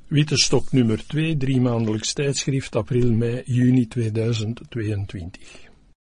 Witte Stok nummer 2, 3 maandelijks tijdschrift, april, mei, juni 2022.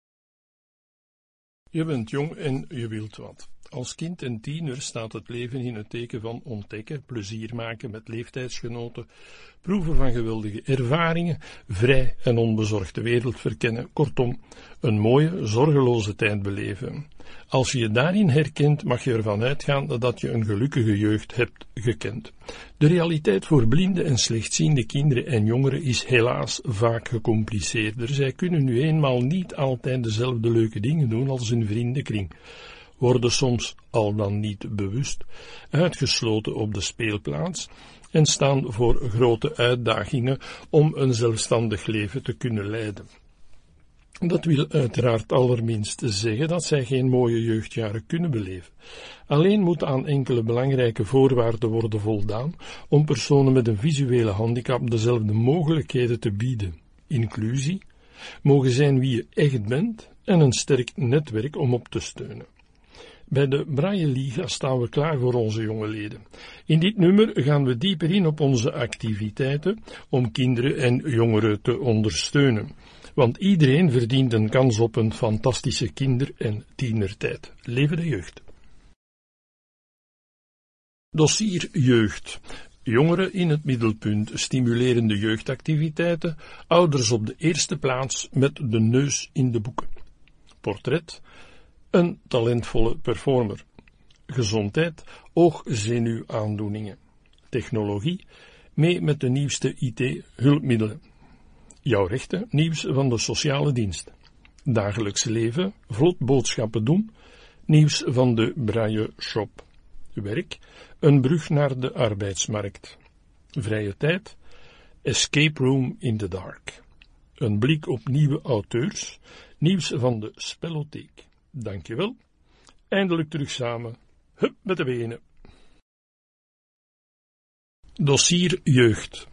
Je bent jong en je wilt wat. Als kind en tiener staat het leven in het teken van ontdekken, plezier maken met leeftijdsgenoten, proeven van geweldige ervaringen, vrij en onbezorgd de wereld verkennen, kortom, een mooie, zorgeloze tijd beleven. Als je je daarin herkent, mag je ervan uitgaan dat je een gelukkige jeugd hebt gekend. De realiteit voor blinde en slechtziende kinderen en jongeren is helaas vaak gecompliceerder. Zij kunnen nu eenmaal niet altijd dezelfde leuke dingen doen als hun vriendenkring, worden soms, al dan niet bewust, uitgesloten op de speelplaats en staan voor grote uitdagingen om een zelfstandig leven te kunnen leiden. Dat wil uiteraard allerminst zeggen dat zij geen mooie jeugdjaren kunnen beleven. Alleen moet aan enkele belangrijke voorwaarden worden voldaan om personen met een visuele handicap dezelfde mogelijkheden te bieden. Inclusie, mogen zijn wie je echt bent en een sterk netwerk om op te steunen. Bij de Braille Liga staan we klaar voor onze jonge leden. In dit nummer gaan we dieper in op onze activiteiten om kinderen en jongeren te ondersteunen. Want iedereen verdient een kans op een fantastische kinder- en tienertijd. Leven de jeugd. Dossier jeugd. Jongeren in het middelpunt, stimulerende jeugdactiviteiten, ouders op de eerste plaats met de neus in de boeken. Portret. Een talentvolle performer. Gezondheid, oog-zenuwaandoeningen. Technologie, mee met de nieuwste IT-hulpmiddelen. Jouw rechten, nieuws van de sociale dienst. Dagelijks leven, vlot boodschappen doen, nieuws van de Braille Shop. Werk, een brug naar de arbeidsmarkt. Vrije tijd, escape room in the dark. Een blik op nieuwe auteurs, nieuws van de Spellotheek. Dankjewel. Eindelijk terug samen. Hup met de benen. Dossier jeugd.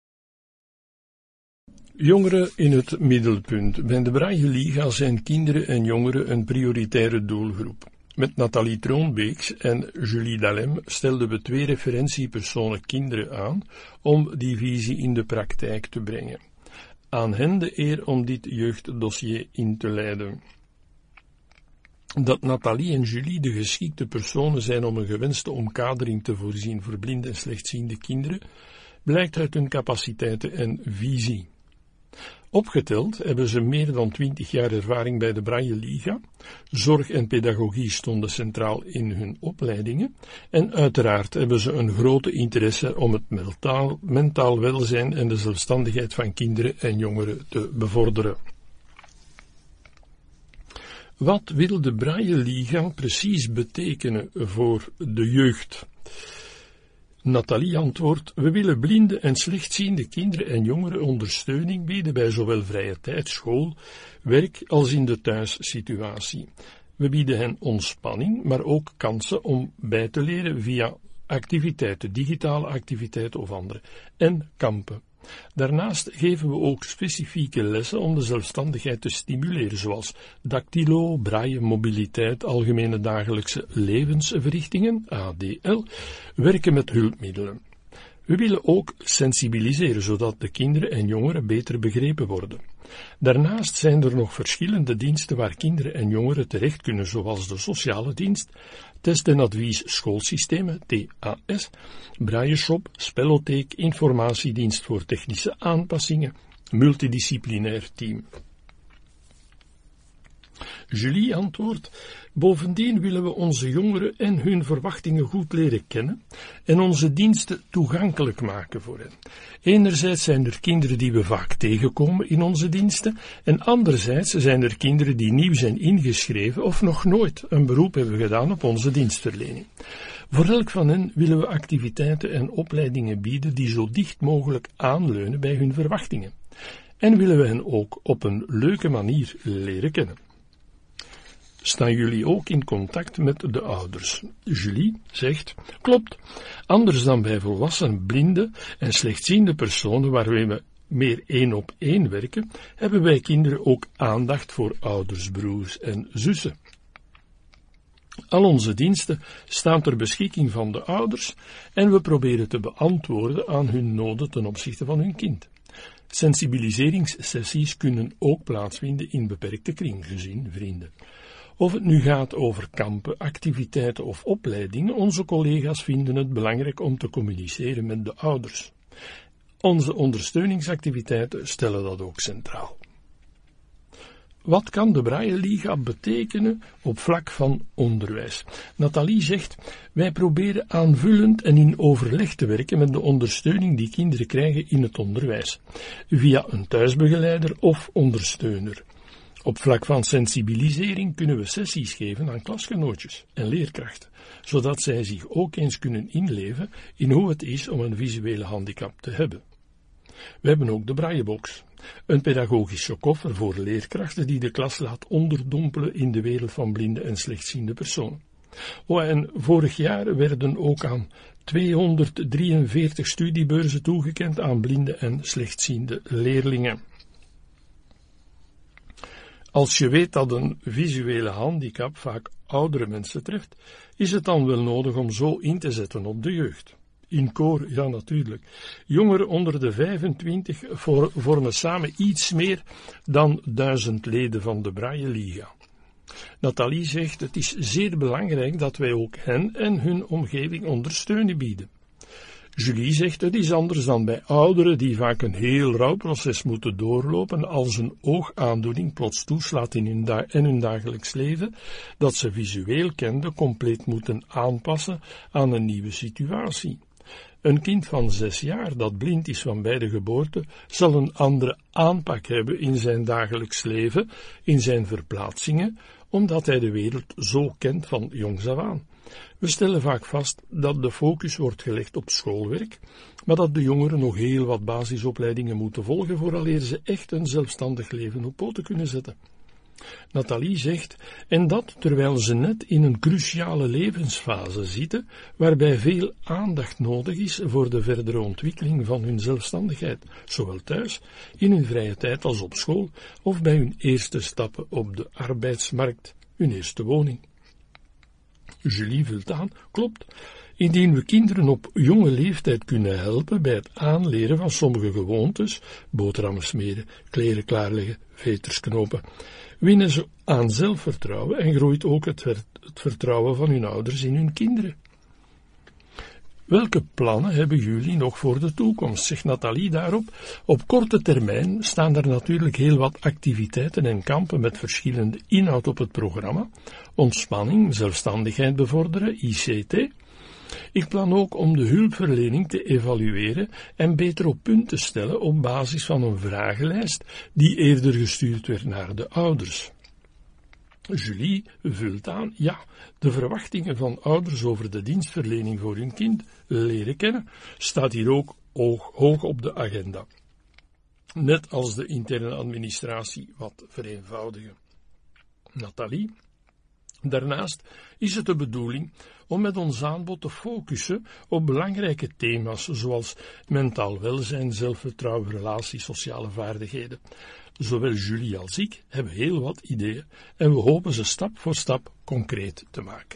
Jongeren in het middelpunt. Bij de Braille Liga zijn kinderen en jongeren een prioritaire doelgroep. Met Nathalie Troonbeeks en Julie Dalem stelden we 2 referentiepersonen kinderen aan om die visie in de praktijk te brengen. Aan hen de eer om dit jeugddossier in te leiden. Dat Nathalie en Julie de geschikte personen zijn om een gewenste omkadering te voorzien voor blinde en slechtziende kinderen, blijkt uit hun capaciteiten en visie. Opgeteld hebben ze meer dan 20 jaar ervaring bij de Braille Liga, zorg en pedagogie stonden centraal in hun opleidingen en uiteraard hebben ze een grote interesse om het mentaal welzijn en de zelfstandigheid van kinderen en jongeren te bevorderen. Wat wil de Braille Liga precies betekenen voor de jeugd? Nathalie antwoordt: we willen blinde en slechtziende kinderen en jongeren ondersteuning bieden bij zowel vrije tijd, school, werk als in de thuissituatie. We bieden hen ontspanning, maar ook kansen om bij te leren via activiteiten, digitale activiteiten of andere, en kampen. Daarnaast geven we ook specifieke lessen om de zelfstandigheid te stimuleren, zoals dactylo, braille, mobiliteit, algemene dagelijkse levensverrichtingen, ADL, werken met hulpmiddelen. We willen ook sensibiliseren, zodat de kinderen en jongeren beter begrepen worden. Daarnaast zijn er nog verschillende diensten waar kinderen en jongeren terecht kunnen, zoals de sociale dienst, test- en advies schoolsystemen, TAS, Braille Shop, Spellotheek, informatiedienst voor technische aanpassingen, multidisciplinair team. Julie antwoordt: bovendien willen we onze jongeren en hun verwachtingen goed leren kennen en onze diensten toegankelijk maken voor hen. Enerzijds zijn er kinderen die we vaak tegenkomen in onze diensten en anderzijds zijn er kinderen die nieuw zijn ingeschreven of nog nooit een beroep hebben gedaan op onze dienstverlening. Voor elk van hen willen we activiteiten en opleidingen bieden die zo dicht mogelijk aanleunen bij hun verwachtingen. En willen we hen ook op een leuke manier leren kennen. Staan jullie ook in contact met de ouders? Julie zegt: klopt, anders dan bij volwassen blinde en slechtziende personen waarmee we meer 1-op-1 werken, hebben wij kinderen ook aandacht voor ouders, broers en zussen. Al onze diensten staan ter beschikking van de ouders en we proberen te beantwoorden aan hun noden ten opzichte van hun kind. Sensibiliseringssessies kunnen ook plaatsvinden in beperkte kring, gezin, vrienden. Of het nu gaat over kampen, activiteiten of opleidingen, onze collega's vinden het belangrijk om te communiceren met de ouders. Onze ondersteuningsactiviteiten stellen dat ook centraal. Wat kan de Braille Liga betekenen op vlak van onderwijs? Nathalie zegt, wij proberen aanvullend en in overleg te werken met de ondersteuning die kinderen krijgen in het onderwijs, via een thuisbegeleider of ondersteuner. Op vlak van sensibilisering kunnen we sessies geven aan klasgenootjes en leerkrachten, zodat zij zich ook eens kunnen inleven in hoe het is om een visuele handicap te hebben. We hebben ook de Braillebox, een pedagogische koffer voor leerkrachten die de klas laat onderdompelen in de wereld van blinde en slechtziende personen. En vorig jaar werden ook aan 243 studiebeurzen toegekend aan blinde en slechtziende leerlingen. Als je weet dat een visuele handicap vaak oudere mensen treft, is het dan wel nodig om zo in te zetten op de jeugd. In koor, ja natuurlijk. Jongeren onder de 25 vormen samen iets meer dan 1000 leden van de Braille Liga. Nathalie zegt, het is zeer belangrijk dat wij ook hen en hun omgeving ondersteuning bieden. Julie zegt, het is anders dan bij ouderen die vaak een heel rouwproces moeten doorlopen als een oogaandoening plots toeslaat in hun dagelijks leven, dat ze visueel kende compleet moeten aanpassen aan een nieuwe situatie. Een kind van 6 jaar dat blind is van bij de geboorte, zal een andere aanpak hebben in zijn dagelijks leven, in zijn verplaatsingen, omdat hij de wereld zo kent van jongs af aan. We stellen vaak vast dat de focus wordt gelegd op schoolwerk, maar dat de jongeren nog heel wat basisopleidingen moeten volgen vooraleer ze echt een zelfstandig leven op poten kunnen zetten. Nathalie zegt, en dat terwijl ze net in een cruciale levensfase zitten, waarbij veel aandacht nodig is voor de verdere ontwikkeling van hun zelfstandigheid, zowel thuis, in hun vrije tijd als op school, of bij hun eerste stappen op de arbeidsmarkt, hun eerste woning. Julie vult aan, klopt. Indien we kinderen op jonge leeftijd kunnen helpen bij het aanleren van sommige gewoontes, boterhammen smeren, kleren klaarleggen, veters knopen, winnen ze aan zelfvertrouwen en groeit ook het vertrouwen van hun ouders in hun kinderen. Welke plannen hebben jullie nog voor de toekomst, zegt Nathalie daarop. Op korte termijn staan er natuurlijk heel wat activiteiten en kampen met verschillende inhoud op het programma. Ontspanning, zelfstandigheid bevorderen, ICT. Ik plan ook om de hulpverlening te evalueren en beter op punt te stellen op basis van een vragenlijst die eerder gestuurd werd naar de ouders. Julie vult aan, ja, de verwachtingen van ouders over de dienstverlening voor hun kind leren kennen, staat hier ook hoog op de agenda. Net als de interne administratie wat vereenvoudigen. Nathalie, daarnaast is het de bedoeling om met ons aanbod te focussen op belangrijke thema's zoals mentaal welzijn, zelfvertrouwen, relaties, sociale vaardigheden. Zowel Julie als ik hebben heel wat ideeën en we hopen ze stap voor stap concreet te maken.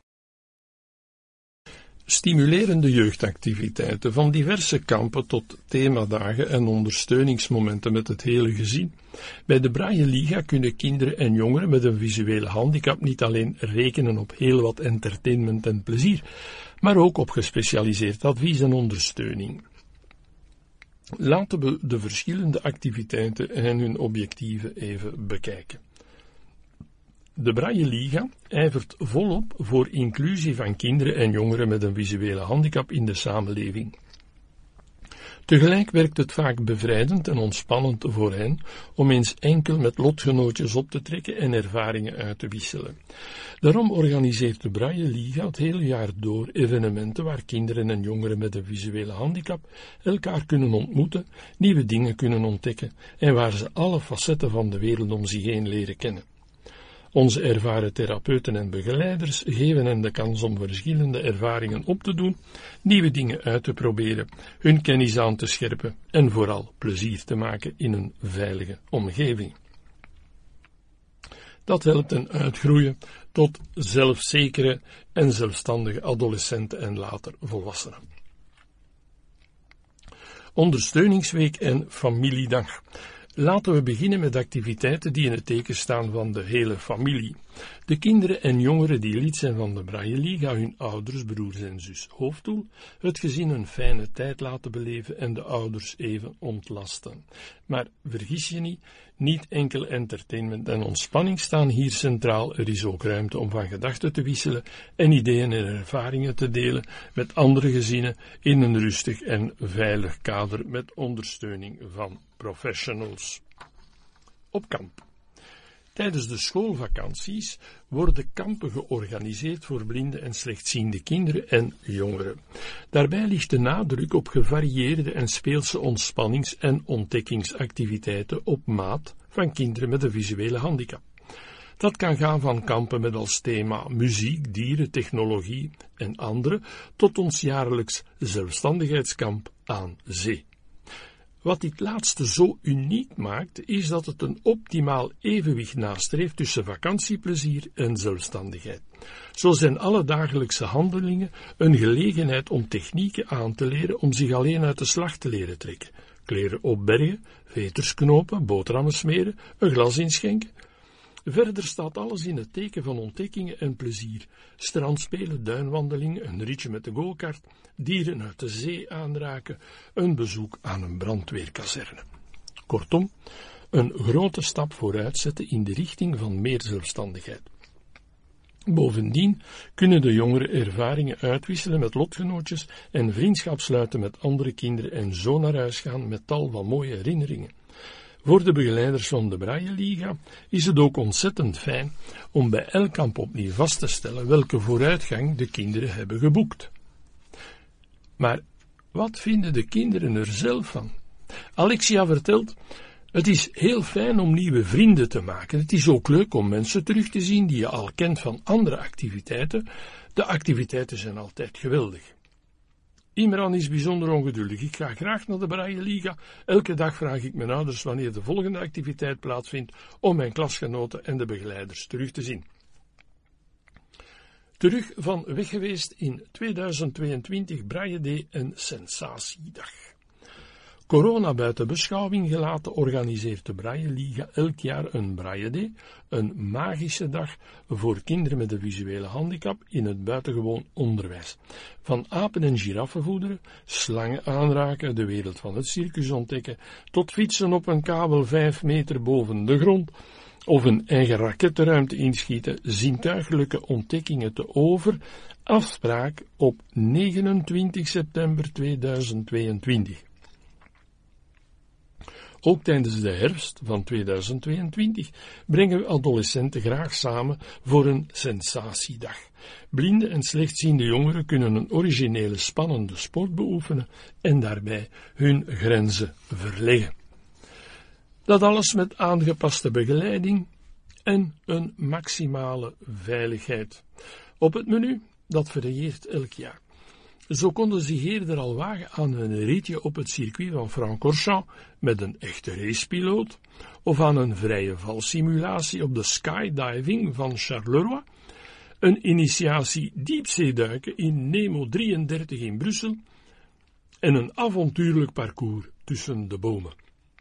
Stimulerende jeugdactiviteiten, van diverse kampen tot themadagen en ondersteuningsmomenten met het hele gezin. Bij de Braille Liga kunnen kinderen en jongeren met een visuele handicap niet alleen rekenen op heel wat entertainment en plezier, maar ook op gespecialiseerd advies en ondersteuning. Laten we de verschillende activiteiten en hun objectieven even bekijken. De Braille Liga ijvert volop voor inclusie van kinderen en jongeren met een visuele handicap in de samenleving. Tegelijk werkt het vaak bevrijdend en ontspannend voor hen om eens enkel met lotgenootjes op te trekken en ervaringen uit te wisselen. Daarom organiseert de Braille Liga het hele jaar door evenementen waar kinderen en jongeren met een visuele handicap elkaar kunnen ontmoeten, nieuwe dingen kunnen ontdekken en waar ze alle facetten van de wereld om zich heen leren kennen. Onze ervaren therapeuten en begeleiders geven hen de kans om verschillende ervaringen op te doen, nieuwe dingen uit te proberen, hun kennis aan te scherpen en vooral plezier te maken in een veilige omgeving. Dat helpt hen uitgroeien tot zelfzekere en zelfstandige adolescenten en later volwassenen. Ondersteuningsweek en familiedag. Laten we beginnen met activiteiten die in het teken staan van de hele familie. De kinderen en jongeren die lid zijn van de Braille Liga, hun ouders, broers en zus. Hoofddoel: het gezin een fijne tijd laten beleven en de ouders even ontlasten. Maar vergis je niet enkel entertainment en ontspanning staan hier centraal. Er is ook ruimte om van gedachten te wisselen en ideeën en ervaringen te delen met andere gezinnen in een rustig en veilig kader met ondersteuning van professionals. Op kamp. Tijdens de schoolvakanties worden kampen georganiseerd voor blinde en slechtziende kinderen en jongeren. Daarbij ligt de nadruk op gevarieerde en speelse ontspannings- en ontdekkingsactiviteiten op maat van kinderen met een visuele handicap. Dat kan gaan van kampen met als thema muziek, dieren, technologie en andere, tot ons jaarlijks zelfstandigheidskamp aan zee. Wat dit laatste zo uniek maakt, is dat het een optimaal evenwicht nastreeft tussen vakantieplezier en zelfstandigheid. Zo zijn alle dagelijkse handelingen een gelegenheid om technieken aan te leren om zich alleen uit de slag te leren trekken. Kleren opbergen, veters knopen, boterhammen smeren, een glas inschenken. Verder staat alles in het teken van ontdekkingen en plezier. Strandspelen, duinwandelingen, een ritje met de go-kart, dieren uit de zee aanraken, een bezoek aan een brandweerkazerne. Kortom, een grote stap vooruit zetten in de richting van meer zelfstandigheid. Bovendien kunnen de jongeren ervaringen uitwisselen met lotgenootjes en vriendschap sluiten met andere kinderen en zo naar huis gaan met tal van mooie herinneringen. Voor de begeleiders van de Braille Liga is het ook ontzettend fijn om bij elk kamp opnieuw vast te stellen welke vooruitgang de kinderen hebben geboekt. Maar wat vinden de kinderen er zelf van? Alexia vertelt: het is heel fijn om nieuwe vrienden te maken. Het is ook leuk om mensen terug te zien die je al kent van andere activiteiten. De activiteiten zijn altijd geweldig. Imran is bijzonder ongeduldig. Ik ga graag naar de Braille Liga. Elke dag vraag ik mijn ouders wanneer de volgende activiteit plaatsvindt om mijn klasgenoten en de begeleiders terug te zien. Terug van weg geweest in 2022, Braille Day en Sensatiedag. Corona buiten beschouwing gelaten organiseert de Braille Liga elk jaar een Braille Day, een magische dag voor kinderen met een visuele handicap in het buitengewoon onderwijs. Van apen en giraffen voederen, slangen aanraken, de wereld van het circus ontdekken, tot fietsen op een kabel 5 meter boven de grond, of een eigen rakettenruimte inschieten, zintuigelijke ontdekkingen te over. Afspraak op 29 september 2022. Ook tijdens de herfst van 2022 brengen we adolescenten graag samen voor een sensatiedag. Blinde en slechtziende jongeren kunnen een originele, spannende sport beoefenen en daarbij hun grenzen verleggen. Dat alles met aangepaste begeleiding en een maximale veiligheid. Op het menu, dat varieert elk jaar. Zo konden zich eerder al wagen aan een ritje op het circuit van Francorchamps met een echte racepiloot, of aan een vrije valsimulatie op de skydiving van Charleroi, een initiatie diepzeeduiken in Nemo 33 in Brussel en een avontuurlijk parcours tussen de bomen.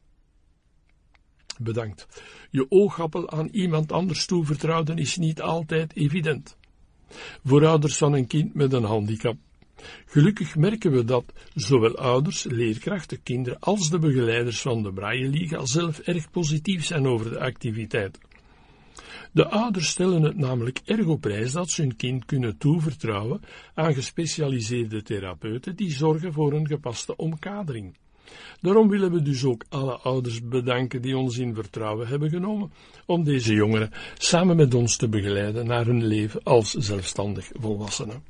Bedankt. Je oogappel aan iemand anders toevertrouwen is niet altijd evident. Voor ouders van een kind met een handicap. Gelukkig merken we dat zowel ouders, leerkrachten, kinderen als de begeleiders van de Braille Liga zelf erg positief zijn over de activiteit. De ouders stellen het namelijk erg op prijs dat ze hun kind kunnen toevertrouwen aan gespecialiseerde therapeuten die zorgen voor een gepaste omkadering. Daarom willen we dus ook alle ouders bedanken die ons in vertrouwen hebben genomen om deze jongeren samen met ons te begeleiden naar hun leven als zelfstandig volwassenen.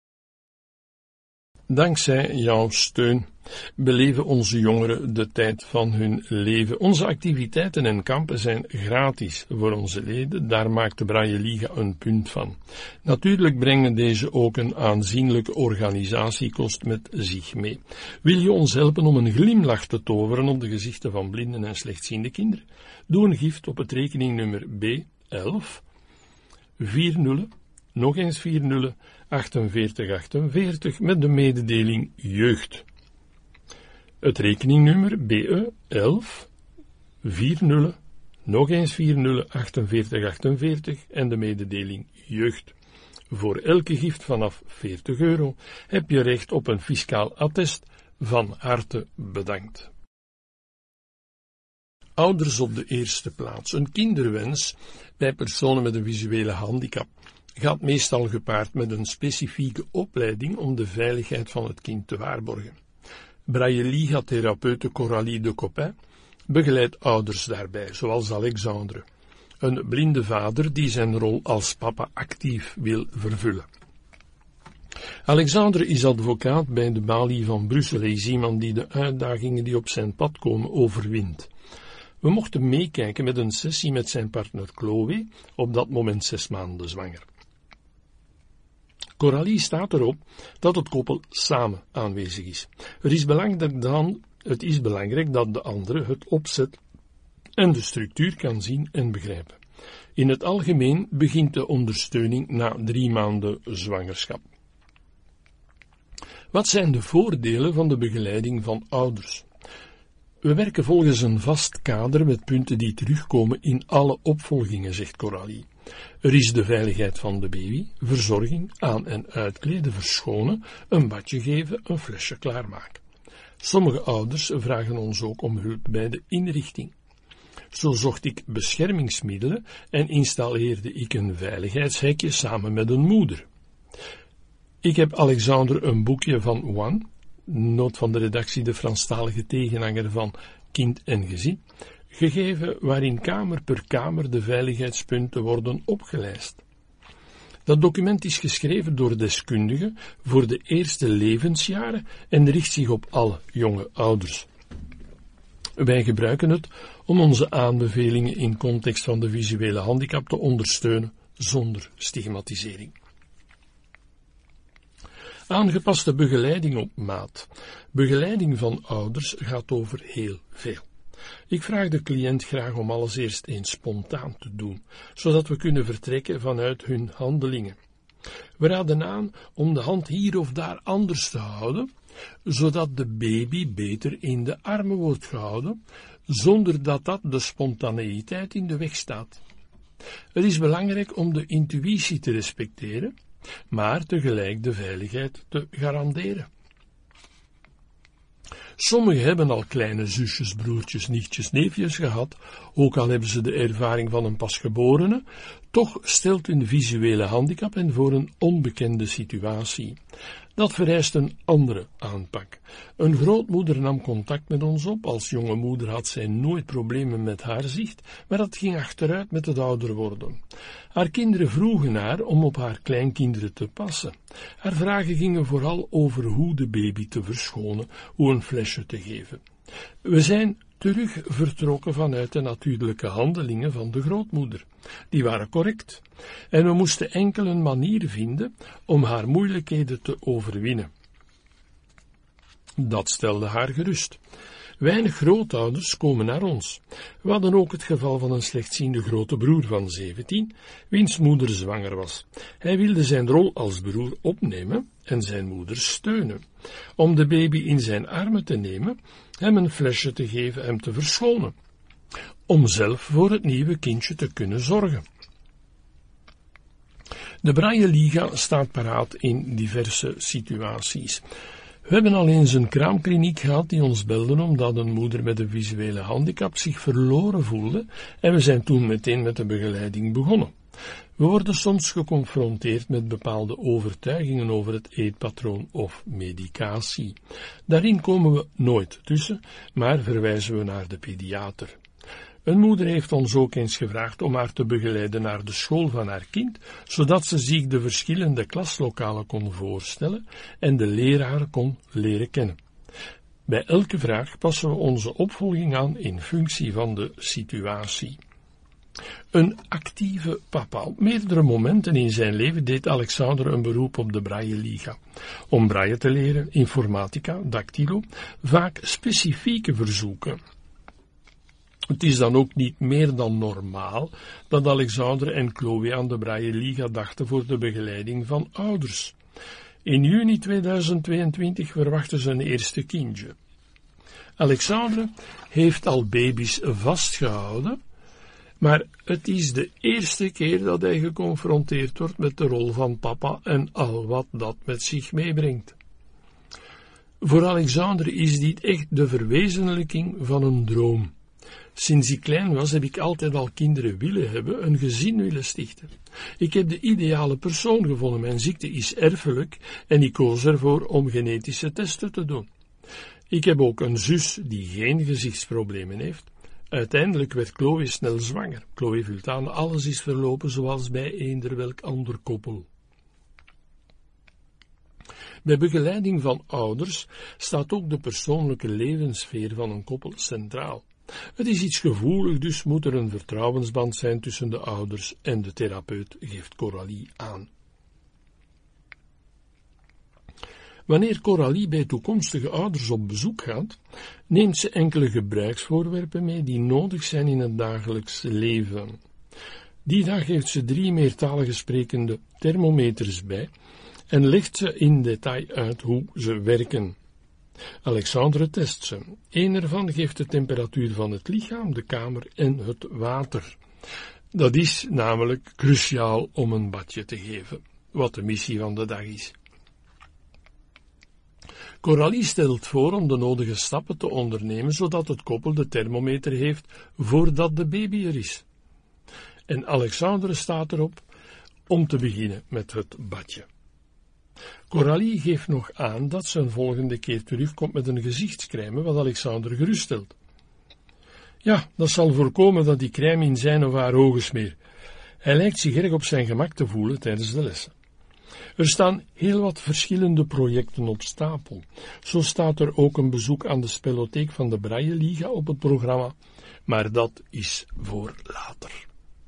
Dankzij jouw steun beleven onze jongeren de tijd van hun leven. Onze activiteiten en kampen zijn gratis voor onze leden, daar maakt de Braille Liga een punt van. Natuurlijk brengen deze ook een aanzienlijke organisatiekost met zich mee. Wil je ons helpen om een glimlach te toveren op de gezichten van blinden en slechtziende kinderen? Doe een gift op het rekeningnummer B11 4 nullen, nog eens 4 nullen, 4848 met de mededeling jeugd. Het rekeningnummer BE 11, 4 nullen, nog eens 4 nullen, 4848 en de mededeling jeugd. Voor elke gift vanaf €40 heb je recht op een fiscaal attest. Van harte bedankt. Ouders op de eerste plaats. Een kinderwens bij personen met een visuele handicap gaat meestal gepaard met een specifieke opleiding om de veiligheid van het kind te waarborgen. Braille-Liga-therapeute Coralie de Coppin begeleidt ouders daarbij, zoals Alexandre, een blinde vader die zijn rol als papa actief wil vervullen. Alexandre is advocaat bij de balie van Brussel. Hij is iemand die de uitdagingen die op zijn pad komen overwint. We mochten meekijken met een sessie met zijn partner Chloe, op dat moment 6 maanden zwanger. Coralie staat erop dat het koppel samen aanwezig is. Het is belangrijk dat de andere het opzet en de structuur kan zien en begrijpen. In het algemeen begint de ondersteuning na 3 maanden zwangerschap. Wat zijn de voordelen van de begeleiding van ouders? We werken volgens een vast kader met punten die terugkomen in alle opvolgingen, zegt Coralie. Er is de veiligheid van de baby, verzorging, aan- en uitkleden, verschonen, een badje geven, een flesje klaarmaken. Sommige ouders vragen ons ook om hulp bij de inrichting. Zo zocht ik beschermingsmiddelen en installeerde ik een veiligheidshekje samen met een moeder. Ik heb Alexandre een boekje van One, noot van de redactie de Franstalige tegenhanger van Kind en Gezin, gegeven waarin kamer per kamer de veiligheidspunten worden opgelijst. Dat document is geschreven door deskundigen voor de eerste levensjaren en richt zich op alle jonge ouders. Wij gebruiken het om onze aanbevelingen in context van de visuele handicap te ondersteunen zonder stigmatisering. Aangepaste begeleiding op maat. Begeleiding van ouders gaat over heel veel. Ik vraag de cliënt graag om alles eerst eens spontaan te doen, zodat we kunnen vertrekken vanuit hun handelingen. We raden aan om de hand hier of daar anders te houden, zodat de baby beter in de armen wordt gehouden, zonder dat dat de spontaneïteit in de weg staat. Het is belangrijk om de intuïtie te respecteren, maar tegelijk de veiligheid te garanderen. Sommigen hebben al kleine zusjes, broertjes, nichtjes, neefjes gehad, ook al hebben ze de ervaring van een pasgeborene, toch stelt hun visuele handicap hen voor een onbekende situatie. Dat vereist een andere aanpak. Een grootmoeder nam contact met ons op. Als jonge moeder had zij nooit problemen met haar zicht, maar dat ging achteruit met het ouder worden. Haar kinderen vroegen haar om op haar kleinkinderen te passen. Haar vragen gingen vooral over hoe de baby te verschonen, hoe een flesje te geven. We zijn terug vertrokken vanuit de natuurlijke handelingen van de grootmoeder. Die waren correct. En we moesten enkel een manier vinden om haar moeilijkheden te overwinnen. Dat stelde haar gerust. Weinig grootouders komen naar ons. We hadden ook het geval van een slechtziende grote broer van 17, wiens moeder zwanger was. Hij wilde zijn rol als broer opnemen en zijn moeder steunen, om de baby in zijn armen te nemen, hem een flesje te geven, hem te verschonen, om zelf voor het nieuwe kindje te kunnen zorgen. De Braille-Liga staat paraat in diverse situaties. We hebben al eens een kraamkliniek gehad die ons belde omdat een moeder met een visuele handicap zich verloren voelde en we zijn toen meteen met de begeleiding begonnen. We worden soms geconfronteerd met bepaalde overtuigingen over het eetpatroon of medicatie. Daarin komen we nooit tussen, maar verwijzen we naar de pediater. Een moeder heeft ons ook eens gevraagd om haar te begeleiden naar de school van haar kind, zodat ze zich de verschillende klaslokalen kon voorstellen en de leraar kon leren kennen. Bij elke vraag passen we onze opvolging aan in functie van de situatie. Een actieve papa. Op meerdere momenten in zijn leven deed Alexandre een beroep op de Braille-Liga. Om braille te leren, informatica, dactylo, vaak specifieke verzoeken. Het is dan ook niet meer dan normaal dat Alexandre en Chloe aan de Braille Liga dachten voor de begeleiding van ouders. In juni 2022 verwachten ze een eerste kindje. Alexandre heeft al baby's vastgehouden, maar het is de eerste keer dat hij geconfronteerd wordt met de rol van papa en al wat dat met zich meebrengt. Voor Alexandre is dit echt de verwezenlijking van een droom. Sinds ik klein was heb ik altijd al kinderen willen hebben, een gezin willen stichten. Ik heb de ideale persoon gevonden, mijn ziekte is erfelijk en ik koos ervoor om genetische testen te doen. Ik heb ook een zus die geen gezichtsproblemen heeft. Uiteindelijk werd Chloe snel zwanger. Chloe vult aan, alles is verlopen zoals bij eender welk ander koppel. Bij begeleiding van ouders staat ook de persoonlijke levenssfeer van een koppel centraal. Het is iets gevoelig, dus moet er een vertrouwensband zijn tussen de ouders en de therapeut, geeft Coralie aan. Wanneer Coralie bij toekomstige ouders op bezoek gaat, neemt ze enkele gebruiksvoorwerpen mee die nodig zijn in het dagelijks leven. Die dag heeft ze 3 meertalige sprekende thermometers bij en legt ze in detail uit hoe ze werken. Alexandre test ze. 1 ervan geeft de temperatuur van het lichaam, de kamer en het water. Dat is namelijk cruciaal om een badje te geven, wat de missie van de dag is. Coralie stelt voor om de nodige stappen te ondernemen, zodat het koppel de thermometer heeft voordat de baby er is. En Alexandre staat erop om te beginnen met het badje. Coralie geeft nog aan dat ze een volgende keer terugkomt met een gezichtscrème, wat Alexandre geruststelt. Ja, dat zal voorkomen dat die crème in zijn of haar ogen smeert. Hij lijkt zich erg op zijn gemak te voelen tijdens de lessen. Er staan heel wat verschillende projecten op stapel. Zo staat er ook een bezoek aan de spelotheek van de Braille Liga op het programma, maar dat is voor later.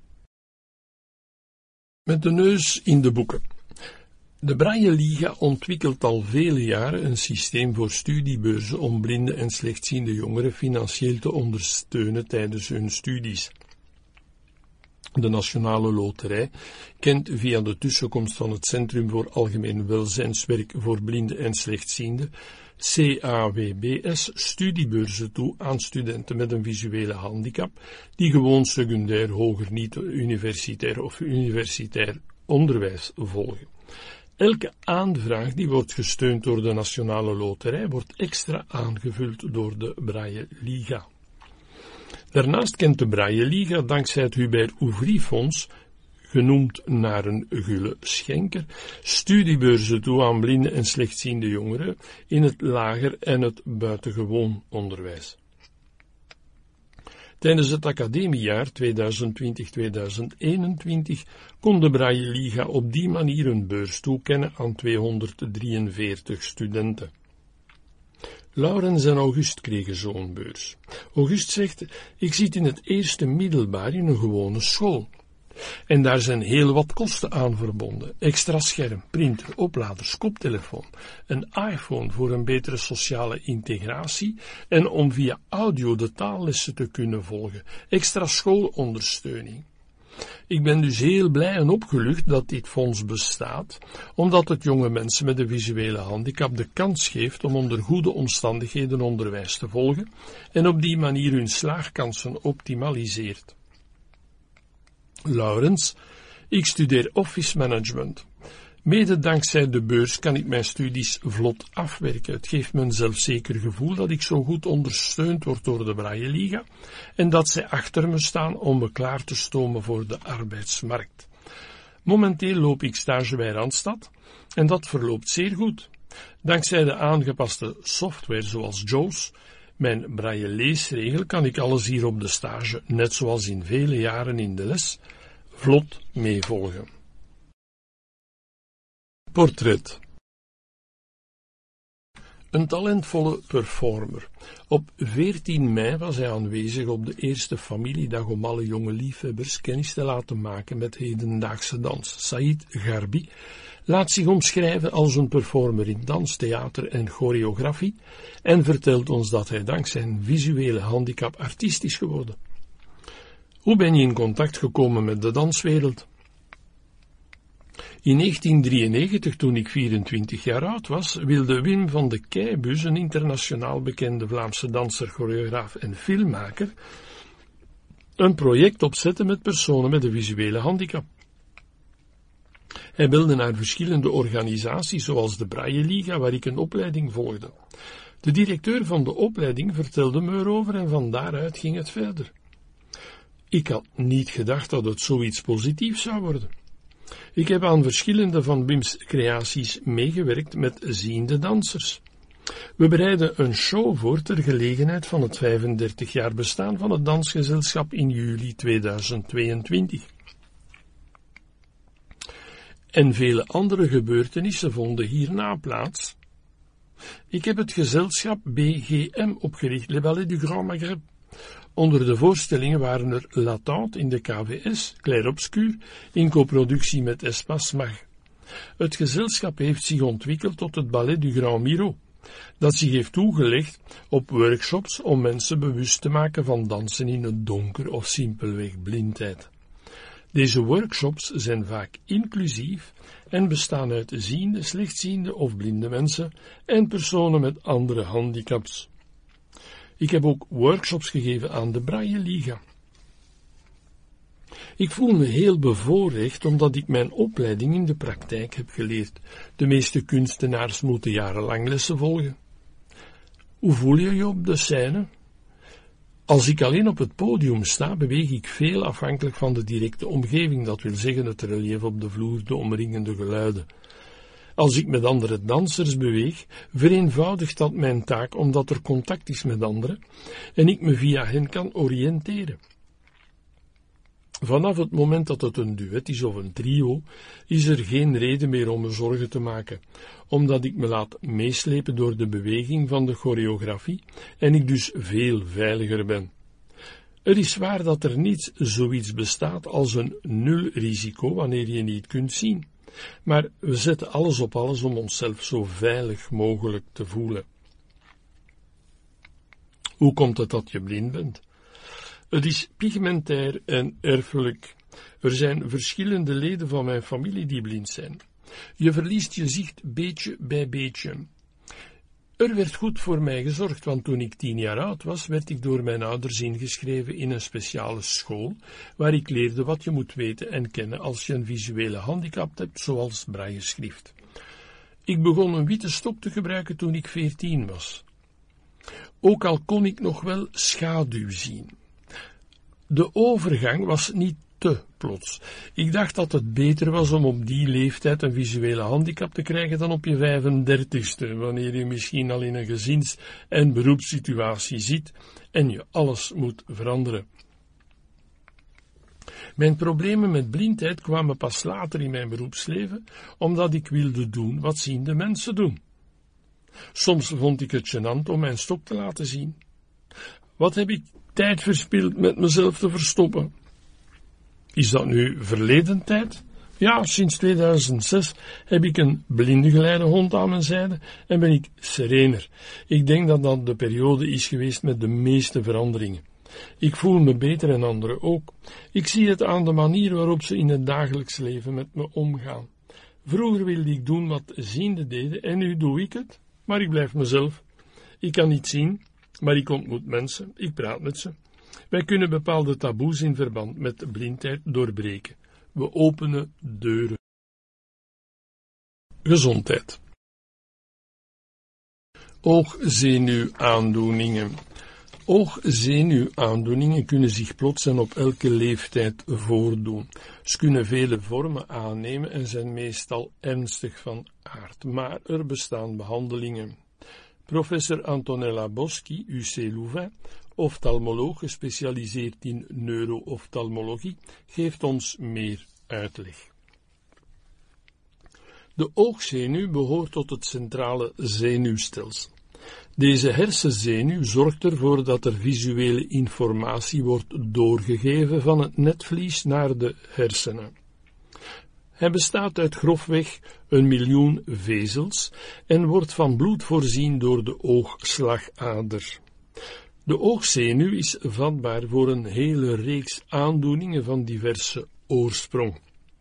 Met de neus in de boeken. De Braille Liga ontwikkelt al vele jaren een systeem voor studiebeurzen om blinde en slechtziende jongeren financieel te ondersteunen tijdens hun studies. De Nationale Loterij kent via de tussenkomst van het Centrum voor Algemeen Welzijnswerk voor Blinden en Slechtzienden, CAWBS, studiebeurzen toe aan studenten met een visuele handicap, die gewoon secundair, hoger niet universitair of universitair onderwijs volgen. Elke aanvraag die wordt gesteund door de Nationale Loterij wordt extra aangevuld door de Braille Liga. Daarnaast kent de Braille Liga dankzij het Hubert Ouvry Fonds, genoemd naar een gulle schenker, studiebeurzen toe aan blinde en slechtziende jongeren in het lager en het buitengewoon onderwijs. Tijdens het academiejaar 2020-2021 kon de Braille Liga op die manier een beurs toekennen aan 243 studenten. Laurens en August kregen zo'n beurs. August zegt, ik zit in het eerste middelbaar in een gewone school. En daar zijn heel wat kosten aan verbonden. Extra scherm, printer, opladers, koptelefoon, een iPhone voor een betere sociale integratie en om via audio de taallessen te kunnen volgen, extra schoolondersteuning. Ik ben dus heel blij en opgelucht dat dit fonds bestaat, omdat het jonge mensen met een visuele handicap de kans geeft om onder goede omstandigheden onderwijs te volgen en op die manier hun slaagkansen optimaliseert. Laurens, ik studeer Office Management. Mede dankzij de beurs kan ik mijn studies vlot afwerken. Het geeft me een zelfzeker gevoel dat ik zo goed ondersteund word door de Braille Liga en dat zij achter me staan om me klaar te stomen voor de arbeidsmarkt. Momenteel loop ik stage bij Randstad en dat verloopt zeer goed. Dankzij de aangepaste software zoals JAWS, mijn Braille leesregel, kan ik alles hier op de stage, net zoals in vele jaren in de les, vlot meevolgen. Portret. Een talentvolle performer. Op 14 mei was hij aanwezig op de eerste familiedag om alle jonge liefhebbers kennis te laten maken met hedendaagse dans. Saïd Garbi laat zich omschrijven als een performer in dans, theater en choreografie en vertelt ons dat hij dankzij zijn visuele handicap artiest is geworden. Hoe ben je in contact gekomen met de danswereld? In 1993, toen ik 24 jaar oud was, wilde Wim van de Keibus, een internationaal bekende Vlaamse danser, choreograaf en filmmaker, een project opzetten met personen met een visuele handicap. Hij belde naar verschillende organisaties, zoals de Braille Liga, waar ik een opleiding volgde. De directeur van de opleiding vertelde me erover en van daaruit ging het verder. Ik had niet gedacht dat het zoiets positiefs zou worden. Ik heb aan verschillende van Wim's creaties meegewerkt met ziende dansers. We bereiden een show voor ter gelegenheid van het 35 jaar bestaan van het dansgezelschap in juli 2022. En vele andere gebeurtenissen vonden hierna plaats. Ik heb het gezelschap BGM opgericht, Le Ballet du Grand Maghreb. Onder de voorstellingen waren er Latente in de KVS, Clair Obscur, in coproductie met Espace Mag. Het gezelschap heeft zich ontwikkeld tot het Ballet du Grand Miro, dat zich heeft toegelegd op workshops om mensen bewust te maken van dansen in het donker of simpelweg blindheid. Deze workshops zijn vaak inclusief en bestaan uit ziende, slechtziende of blinde mensen en personen met andere handicaps. Ik heb ook workshops gegeven aan de Braille Liga. Ik voel me heel bevoorrecht omdat ik mijn opleiding in de praktijk heb geleerd. De meeste kunstenaars moeten jarenlang lessen volgen. Hoe voel je je op de scène? Als ik alleen op het podium sta, beweeg ik veel afhankelijk van de directe omgeving, dat wil zeggen het relief op de vloer, de omringende geluiden. Als ik met andere dansers beweeg, vereenvoudigt dat mijn taak omdat er contact is met anderen en ik me via hen kan oriënteren. Vanaf het moment dat het een duet is of een trio, is er geen reden meer om me zorgen te maken, omdat ik me laat meeslepen door de beweging van de choreografie en ik dus veel veiliger ben. Het is waar dat er niet zoiets bestaat als een nul risico wanneer je niet kunt zien, maar we zetten alles op alles om onszelf zo veilig mogelijk te voelen. Hoe komt het dat je blind bent? Het is pigmentair en erfelijk. Er zijn verschillende leden van mijn familie die blind zijn. Je verliest je zicht beetje bij beetje. Er werd goed voor mij gezorgd, want toen ik 10 jaar oud was, werd ik door mijn ouders ingeschreven in een speciale school, waar ik leerde wat je moet weten en kennen als je een visuele handicap hebt, zoals brailleschrift. Ik begon een witte stok te gebruiken toen ik 14 was. Ook al kon ik nog wel schaduw zien. De overgang was niet te plots. Ik dacht dat het beter was om op die leeftijd een visuele handicap te krijgen dan op je 35ste, wanneer je misschien al in een gezins- en beroepssituatie zit en je alles moet veranderen. Mijn problemen met blindheid kwamen pas later in mijn beroepsleven, omdat ik wilde doen wat ziende mensen doen. Soms vond ik het gênant om mijn stok te laten zien. Wat heb ik tijd verspild met mezelf te verstoppen? Is dat nu verleden tijd? Ja, sinds 2006 heb ik een blindengeleidehond aan mijn zijde en ben ik serener. Ik denk dat dat de periode is geweest met de meeste veranderingen. Ik voel me beter en anderen ook. Ik zie het aan de manier waarop ze in het dagelijks leven met me omgaan. Vroeger wilde ik doen wat zienden deden en nu doe ik het, maar ik blijf mezelf. Ik kan niet zien, maar ik ontmoet mensen, ik praat met ze. Wij kunnen bepaalde taboes in verband met blindheid doorbreken. We openen deuren. Gezondheid. Oogzenuwaandoeningen. Oogzenuwaandoeningen kunnen zich plots en op elke leeftijd voordoen. Ze kunnen vele vormen aannemen en zijn meestal ernstig van aard, maar er bestaan behandelingen. Professor Antonella Boschi, UC Louvain, oftalmoloog gespecialiseerd in neuro-oftalmologie, geeft ons meer uitleg. De oogzenuw behoort tot het centrale zenuwstelsel. Deze hersenzenuw zorgt ervoor dat er visuele informatie wordt doorgegeven van het netvlies naar de hersenen. Hij bestaat uit grofweg 1 miljoen vezels en wordt van bloed voorzien door de oogslagader. De oogzenuw is vatbaar voor een hele reeks aandoeningen van diverse oorsprong.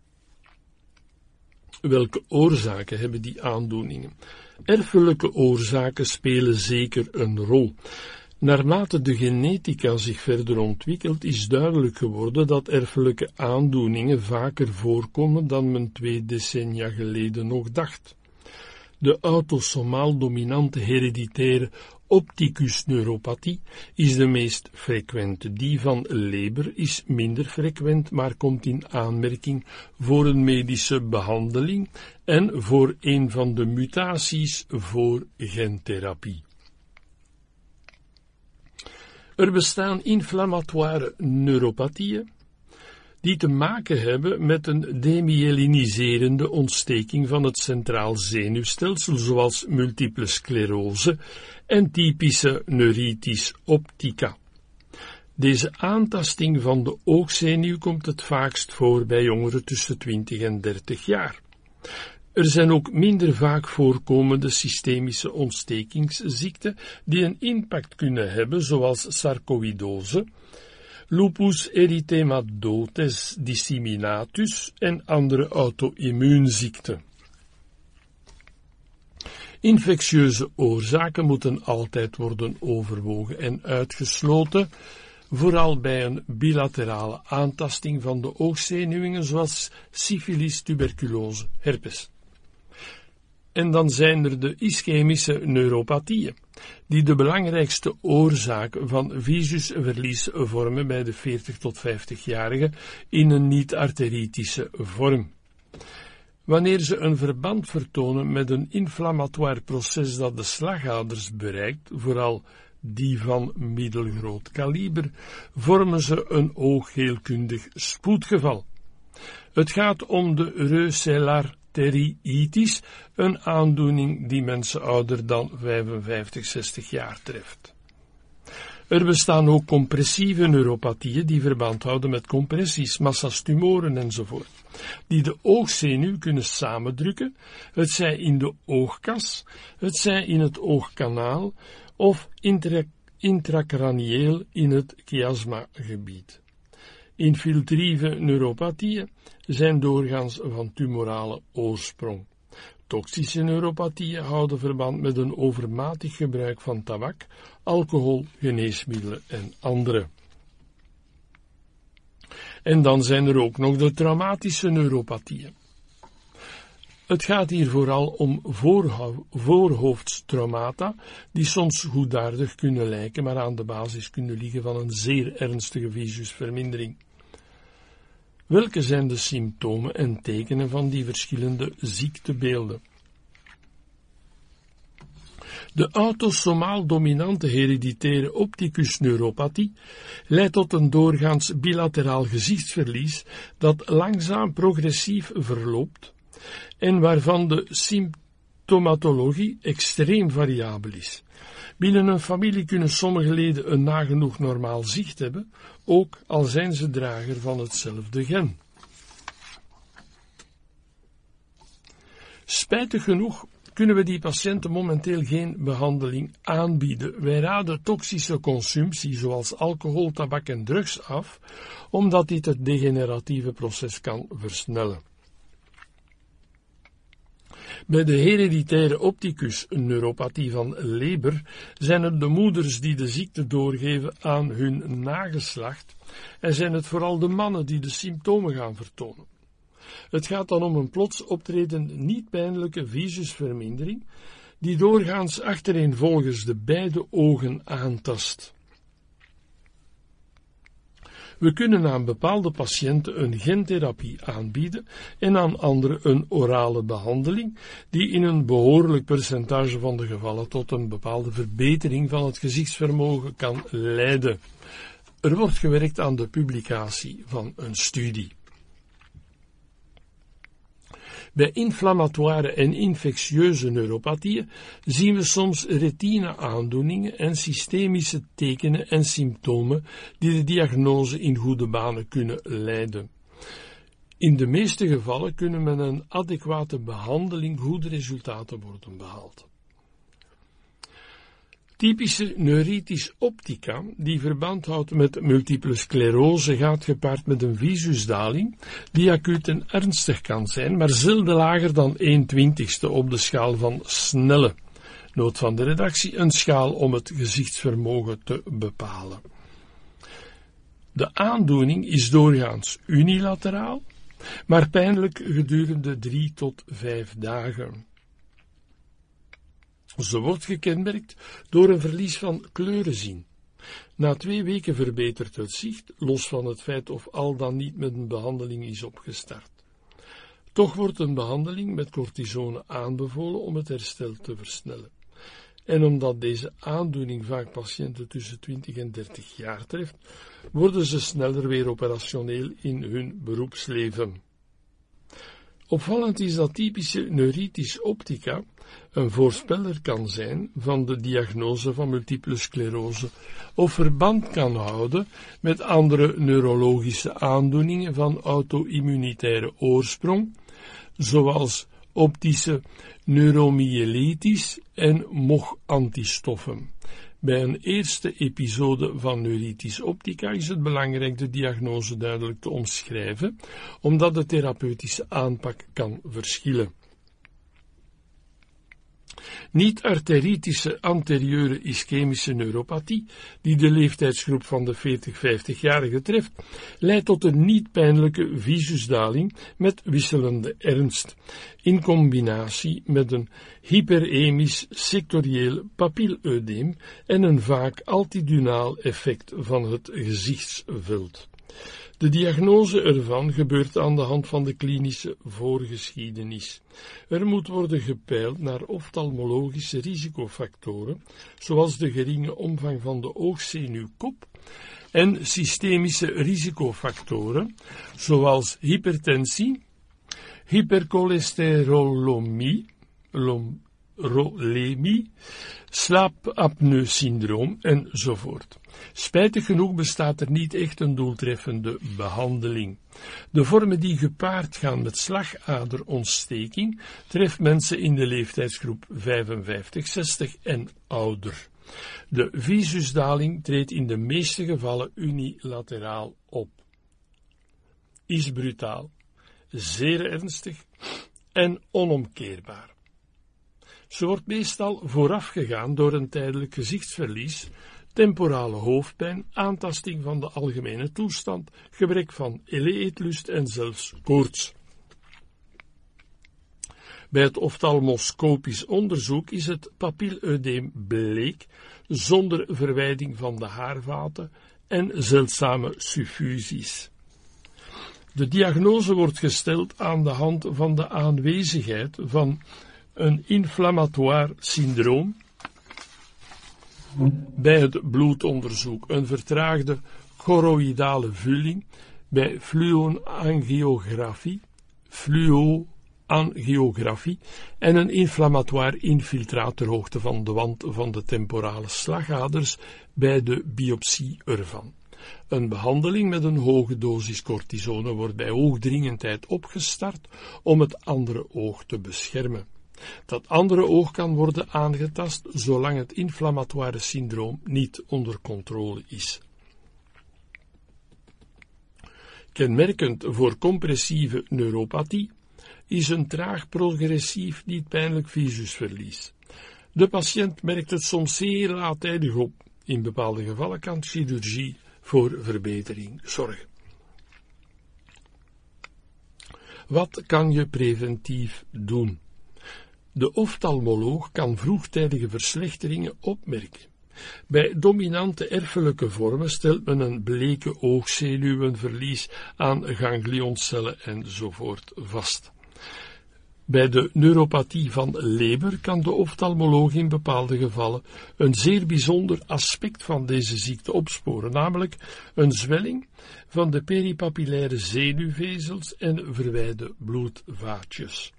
Welke oorzaken hebben die aandoeningen? Erfelijke oorzaken spelen zeker een rol. Naarmate de genetica zich verder ontwikkelt, is duidelijk geworden dat erfelijke aandoeningen vaker voorkomen dan men 2 decennia geleden nog dacht. De autosomaal dominante hereditaire opticusneuropathie is de meest frequente. Die van Leber is minder frequent, maar komt in aanmerking voor een medische behandeling en voor een van de mutaties voor gentherapie. Er bestaan inflammatoire neuropathieën die te maken hebben met een demyeliniserende ontsteking van het centraal zenuwstelsel, zoals multiple sclerose en typische neuritis optica. Deze aantasting van de oogzenuw komt het vaakst voor bij jongeren tussen 20 en 30 jaar. Er zijn ook minder vaak voorkomende systemische ontstekingsziekten die een impact kunnen hebben, zoals sarcoïdose, lupus erythematodes disseminatus en andere auto-immuunziekten. Infectieuze oorzaken moeten altijd worden overwogen en uitgesloten, vooral bij een bilaterale aantasting van de oogzenuwen, zoals syfilis, tuberculose, herpes. En dan zijn er de ischemische neuropathieën, die de belangrijkste oorzaak van visusverlies vormen bij de 40 tot 50-jarigen in een niet-arteritische vorm. Wanneer ze een verband vertonen met een inflammatoire proces dat de slagaders bereikt, vooral die van middelgroot kaliber, vormen ze een oogheelkundig spoedgeval. Het gaat om de reucellarteritis, een aandoening die mensen ouder dan 55, 60 jaar treft. Er bestaan ook compressieve neuropathieën die verband houden met compressies, massa's, tumoren enzovoort, die de oogzenuw kunnen samendrukken, het zij in de oogkas, het zij in het oogkanaal of intracranieel in het chiasmagebied. Infiltrieve neuropathieën zijn doorgaans van tumorale oorsprong. Toxische neuropathieën houden verband met een overmatig gebruik van tabak, alcohol, geneesmiddelen en andere. En dan zijn er ook nog de traumatische neuropathieën. Het gaat hier vooral om voorhoofdstraumata, die soms goedaardig kunnen lijken, maar aan de basis kunnen liggen van een zeer ernstige visusvermindering. Welke zijn de symptomen en tekenen van die verschillende ziektebeelden? De autosomaal dominante hereditaire opticusneuropathie leidt tot een doorgaans bilateraal gezichtsverlies dat langzaam progressief verloopt en waarvan de symptomatologie extreem variabel is. Binnen een familie kunnen sommige leden een nagenoeg normaal zicht hebben, ook al zijn ze drager van hetzelfde gen. Spijtig genoeg kunnen we die patiënten momenteel geen behandeling aanbieden. Wij raden toxische consumptie, zoals alcohol, tabak en drugs af, omdat dit het degeneratieve proces kan versnellen. Bij de hereditaire opticus-neuropathie van Leber zijn het de moeders die de ziekte doorgeven aan hun nageslacht en zijn het vooral de mannen die de symptomen gaan vertonen. Het gaat dan om een plots optredende niet-pijnlijke visusvermindering die doorgaans achtereenvolgens de beide ogen aantast. We kunnen aan bepaalde patiënten een gentherapie aanbieden en aan anderen een orale behandeling, die in een behoorlijk percentage van de gevallen tot een bepaalde verbetering van het gezichtsvermogen kan leiden. Er wordt gewerkt aan de publicatie van een studie. Bij inflammatoire en infectieuze neuropathieën zien we soms retina-aandoeningen en systemische tekenen en symptomen die de diagnose in goede banen kunnen leiden. In de meeste gevallen kunnen met een adequate behandeling goede resultaten worden behaald. Het Typische neuritis optica, die verband houdt met multiple sclerose, gaat gepaard met een visusdaling, die acuut en ernstig kan zijn, maar zelden lager dan 1/20 op de schaal van Snelle. Noot van de redactie, een schaal om het gezichtsvermogen te bepalen. De aandoening is doorgaans unilateraal, maar pijnlijk gedurende 3 tot 5 dagen. Ze wordt gekenmerkt door een verlies van kleurenzien. Na 2 weken verbetert het zicht, los van het feit of al dan niet met een behandeling is opgestart. Toch wordt een behandeling met cortisone aanbevolen om het herstel te versnellen. En omdat deze aandoening vaak patiënten tussen 20 en 30 jaar treft, worden ze sneller weer operationeel in hun beroepsleven. Opvallend is dat typische neuritis optica een voorspeller kan zijn van de diagnose van multiple sclerose of verband kan houden met andere neurologische aandoeningen van auto-immunitaire oorsprong, zoals optische neuromyelitis en MOG-antistoffen. Bij een eerste episode van neuritis optica is het belangrijk de diagnose duidelijk te omschrijven, omdat de therapeutische aanpak kan verschillen. Niet-arteritische anterieure ischemische neuropathie, die de leeftijdsgroep van de 40-50-jarigen treft, leidt tot een niet-pijnlijke visusdaling met wisselende ernst, in combinatie met een hyperemisch sectorieel papilledeem en een vaak altidunaal effect van het gezichtsveld. De diagnose ervan gebeurt aan de hand van de klinische voorgeschiedenis. Er moet worden gepeild naar oftalmologische risicofactoren, zoals de geringe omvang van de oogzenuwkop, en systemische risicofactoren, zoals hypertensie, hypercholesterolemie, slaapapneu-syndroom enzovoort. Spijtig genoeg bestaat er niet echt een doeltreffende behandeling. De vormen die gepaard gaan met slagaderontsteking treft mensen in de leeftijdsgroep 55, 60 en ouder. De visusdaling treedt in de meeste gevallen unilateraal op. Is brutaal, zeer ernstig en onomkeerbaar. Ze wordt meestal voorafgegaan door een tijdelijk gezichtsverlies, temporale hoofdpijn, aantasting van de algemene toestand, gebrek van eetlust en zelfs koorts. Bij het oftalmoscopisch onderzoek is het papilledeem bleek, zonder verwijding van de haarvaten en zeldzame suffusies. De diagnose wordt gesteld aan de hand van de aanwezigheid van een inflammatoire syndroom bij het bloedonderzoek, een vertraagde choroïdale vulling bij fluoangiografie en een inflammatoire infiltraat ter hoogte van de wand van de temporale slagaders bij de biopsie ervan. Een behandeling met een hoge dosis cortisone wordt bij oogdringendheid opgestart om het andere oog te beschermen. Dat andere oog kan worden aangetast zolang het inflammatoire syndroom niet onder controle is. Kenmerkend voor compressieve neuropathie is een traag progressief niet pijnlijk visusverlies. De patiënt merkt het soms zeer laattijdig op. In bepaalde gevallen kan chirurgie voor verbetering zorgen. Wat kan je preventief doen? De oftalmoloog kan vroegtijdige verslechteringen opmerken. Bij dominante erfelijke vormen stelt men een bleke oogzenuw, een verlies aan ganglioncellen enzovoort vast. Bij de neuropathie van Leber kan de oftalmoloog in bepaalde gevallen een zeer bijzonder aspect van deze ziekte opsporen, namelijk een zwelling van de peripapillaire zenuwvezels en verwijde bloedvaatjes.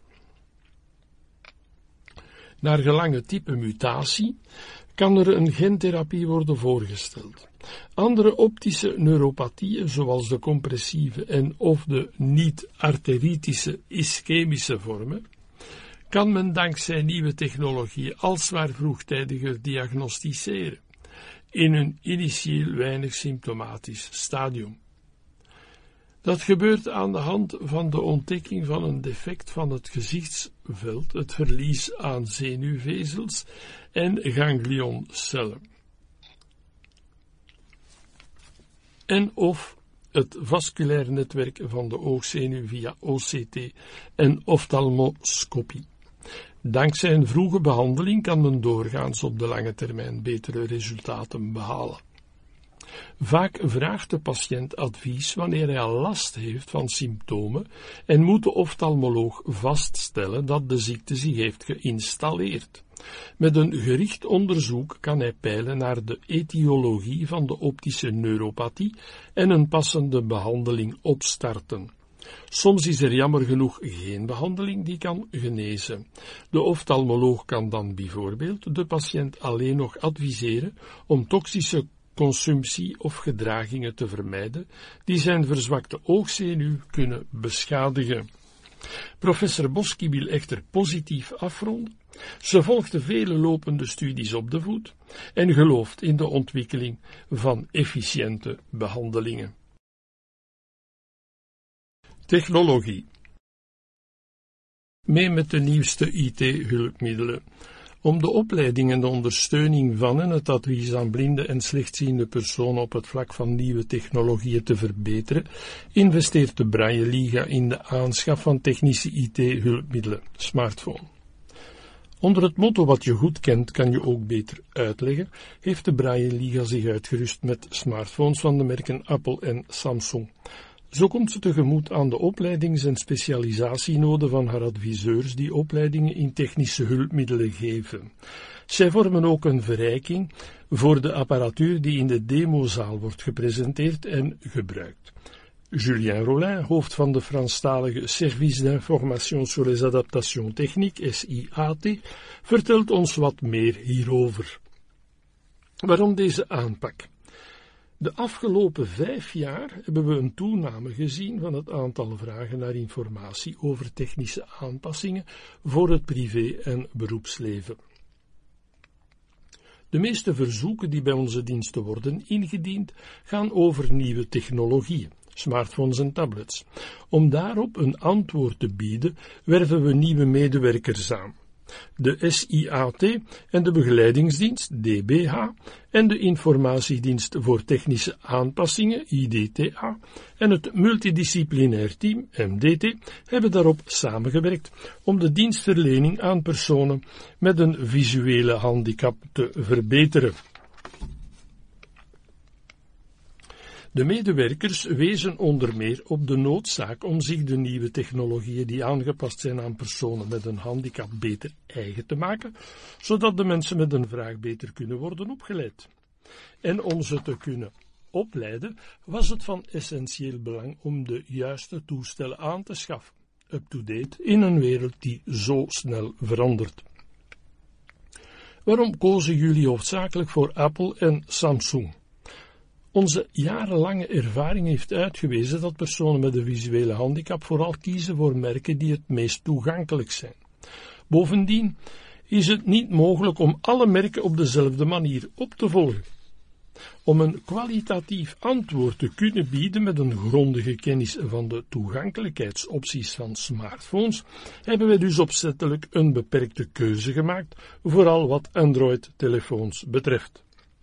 Naar gelang het type mutatie kan er een gentherapie worden voorgesteld. Andere optische neuropathieën, zoals de compressieve en of de niet-arteritische ischemische vormen, kan men dankzij nieuwe technologieën alsmaar vroegtijdiger diagnosticeren, in een initieel weinig symptomatisch stadium. Dat gebeurt aan de hand van de ontdekking van een defect van het gezichtsveld, het verlies aan zenuwvezels en ganglioncellen. En of het vasculair netwerk van de oogzenuw via OCT en oftalmoscopie. Dankzij een vroege behandeling kan men doorgaans op de lange termijn betere resultaten behalen. Vaak vraagt de patiënt advies wanneer hij al last heeft van symptomen en moet de oftalmoloog vaststellen dat de ziekte zich heeft geïnstalleerd. Met een gericht onderzoek kan hij peilen naar de etiologie van de optische neuropathie en een passende behandeling opstarten. Soms is er jammer genoeg geen behandeling die kan genezen. De oftalmoloog kan dan bijvoorbeeld de patiënt alleen nog adviseren om toxische consumptie of gedragingen te vermijden die zijn verzwakte oogzenuw kunnen beschadigen. Professor Boschi wil echter positief afronden. Ze volgde vele lopende studies op de voet en gelooft in de ontwikkeling van efficiënte behandelingen. Technologie. Mee met de nieuwste IT-hulpmiddelen. Om de opleiding en de ondersteuning van en het advies aan blinde en slechtziende personen op het vlak van nieuwe technologieën te verbeteren, investeert de Braille Liga in de aanschaf van technische IT-hulpmiddelen, smartphone. Onder het motto wat je goed kent, kan je ook beter uitleggen, heeft de Braille Liga zich uitgerust met smartphones van de merken Apple en Samsung. Zo komt ze tegemoet aan de opleidings- en specialisatienoden van haar adviseurs die opleidingen in technische hulpmiddelen geven. Zij vormen ook een verrijking voor de apparatuur die in de demozaal wordt gepresenteerd en gebruikt. Julien Rollin, hoofd van de Franstalige Service d'Information sur les Adaptations Techniques, SIAT, vertelt ons wat meer hierover. Waarom deze aanpak? De afgelopen 5 jaar hebben we een toename gezien van het aantal vragen naar informatie over technische aanpassingen voor het privé- en beroepsleven. De meeste verzoeken die bij onze diensten worden ingediend, gaan over nieuwe technologieën, smartphones en tablets. Om daarop een antwoord te bieden, werven we nieuwe medewerkers aan. De SIAT en de begeleidingsdienst, DBH, en de informatiedienst voor technische aanpassingen, IDTA, en het multidisciplinair team, MDT, hebben daarop samengewerkt om de dienstverlening aan personen met een visuele handicap te verbeteren. De medewerkers wezen onder meer op de noodzaak om zich de nieuwe technologieën die aangepast zijn aan personen met een handicap beter eigen te maken, zodat de mensen met een vraag beter kunnen worden opgeleid. En om ze te kunnen opleiden, was het van essentieel belang om de juiste toestellen aan te schaffen, up-to-date in een wereld die zo snel verandert. Waarom kozen jullie hoofdzakelijk voor Apple en Samsung? Onze jarenlange ervaring heeft uitgewezen dat personen met een visuele handicap vooral kiezen voor merken die het meest toegankelijk zijn. Bovendien is het niet mogelijk om alle merken op dezelfde manier op te volgen. Om een kwalitatief antwoord te kunnen bieden met een grondige kennis van de toegankelijkheidsopties van smartphones, hebben wij dus opzettelijk een beperkte keuze gemaakt, vooral wat Android-telefoons betreft.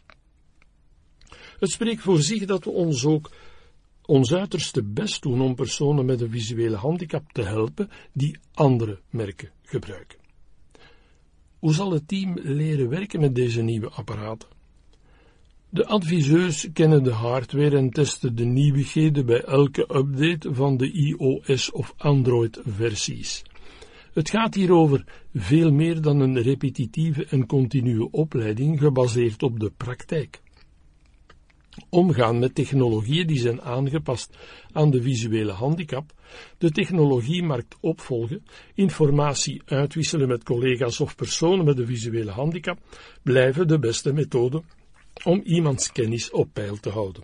Het spreekt voor zich dat we ons uiterste best doen om personen met een visuele handicap te helpen die andere merken gebruiken. Hoe zal het team leren werken met deze nieuwe apparaten? De adviseurs kennen de hardware en testen de nieuwigheden bij elke update van de iOS of Android-versies. Het gaat hier over veel meer dan een repetitieve en continue opleiding gebaseerd op de praktijk. Omgaan met technologieën die zijn aangepast aan de visuele handicap, de technologiemarkt opvolgen, informatie uitwisselen met collega's of personen met een visuele handicap, blijven de beste methode om iemands kennis op peil te houden.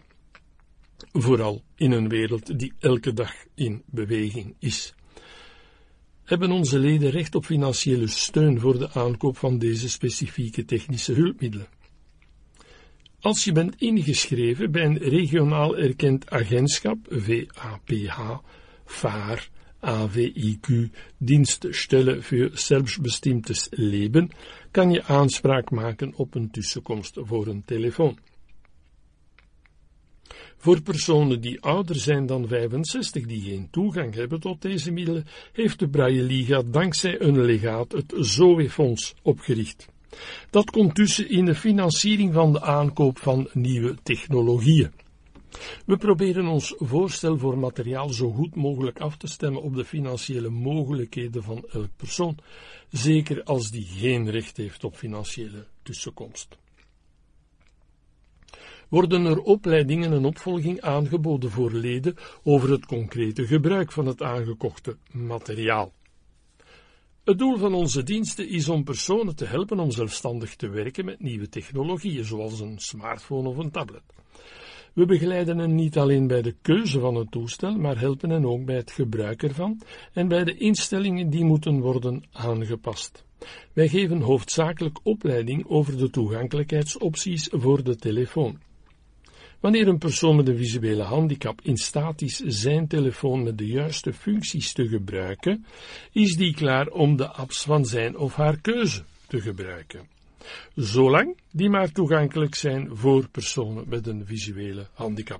Vooral in een wereld die elke dag in beweging is. hebben onze leden recht op financiële steun voor de aankoop van deze specifieke technische hulpmiddelen. Als je bent ingeschreven bij een regionaal erkend agentschap, VAPH, VAR, AVIQ, Dienststelle für Selbstbestimmtes Leben, kan je aanspraak maken op een tussenkomst voor een telefoon. Voor personen die ouder zijn dan 65, die geen toegang hebben tot deze middelen, heeft de Braille Liga dankzij een legaat het ZOE-fonds opgericht. Dat komt tussen in de financiering van de aankoop van nieuwe technologieën. We proberen ons voorstel voor materiaal zo goed mogelijk af te stemmen op de financiële mogelijkheden van elk persoon, zeker als die geen recht heeft op financiële tussenkomst. Worden er opleidingen en opvolging aangeboden voor leden over het concrete gebruik van het aangekochte materiaal. Het doel van onze diensten is om personen te helpen om zelfstandig te werken met nieuwe technologieën, zoals een smartphone of een tablet. We begeleiden hen niet alleen bij de keuze van het toestel, maar helpen hen ook bij het gebruik ervan en bij de instellingen die moeten worden aangepast. Wij geven hoofdzakelijk opleiding over de toegankelijkheidsopties voor de telefoon. Wanneer een persoon met een visuele handicap in staat is zijn telefoon met de juiste functies te gebruiken, is die klaar om de apps van zijn of haar keuze te gebruiken. Zolang die maar toegankelijk zijn voor personen met een visuele handicap.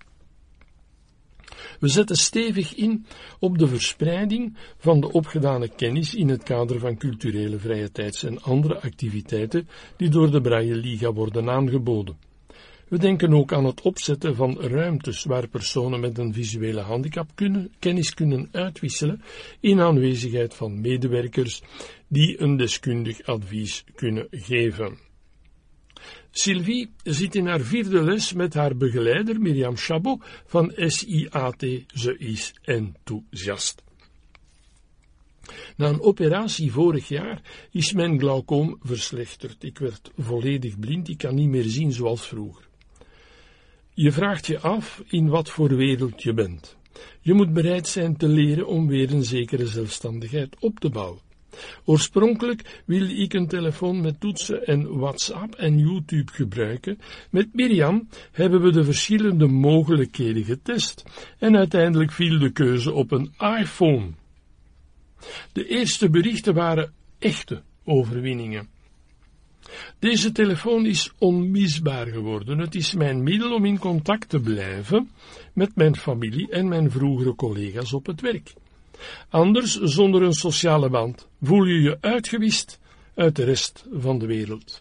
We zetten stevig in op de verspreiding van de opgedane kennis in het kader van culturele vrije tijds- en andere activiteiten die door de Braille Liga worden aangeboden. We denken ook aan het opzetten van ruimtes waar personen met een visuele handicap kennis kunnen uitwisselen in aanwezigheid van medewerkers die een deskundig advies kunnen geven. Sylvie zit in haar 4e les met haar begeleider Mirjam Chabot van SIAT. Ze is enthousiast. Na een operatie vorig jaar is mijn glaucoom verslechterd. Ik werd volledig blind, ik kan niet meer zien zoals vroeger. Je vraagt je af in wat voor wereld je bent. Je moet bereid zijn te leren om weer een zekere zelfstandigheid op te bouwen. Oorspronkelijk wilde ik een telefoon met toetsen en WhatsApp en YouTube gebruiken. Met Mirjam hebben we de verschillende mogelijkheden getest en uiteindelijk viel de keuze op een iPhone. De eerste berichten waren echte overwinningen. Deze telefoon is onmisbaar geworden. Het is mijn middel om in contact te blijven met mijn familie en mijn vroegere collega's op het werk. Anders, zonder een sociale band, voel je je uitgewist uit de rest van de wereld.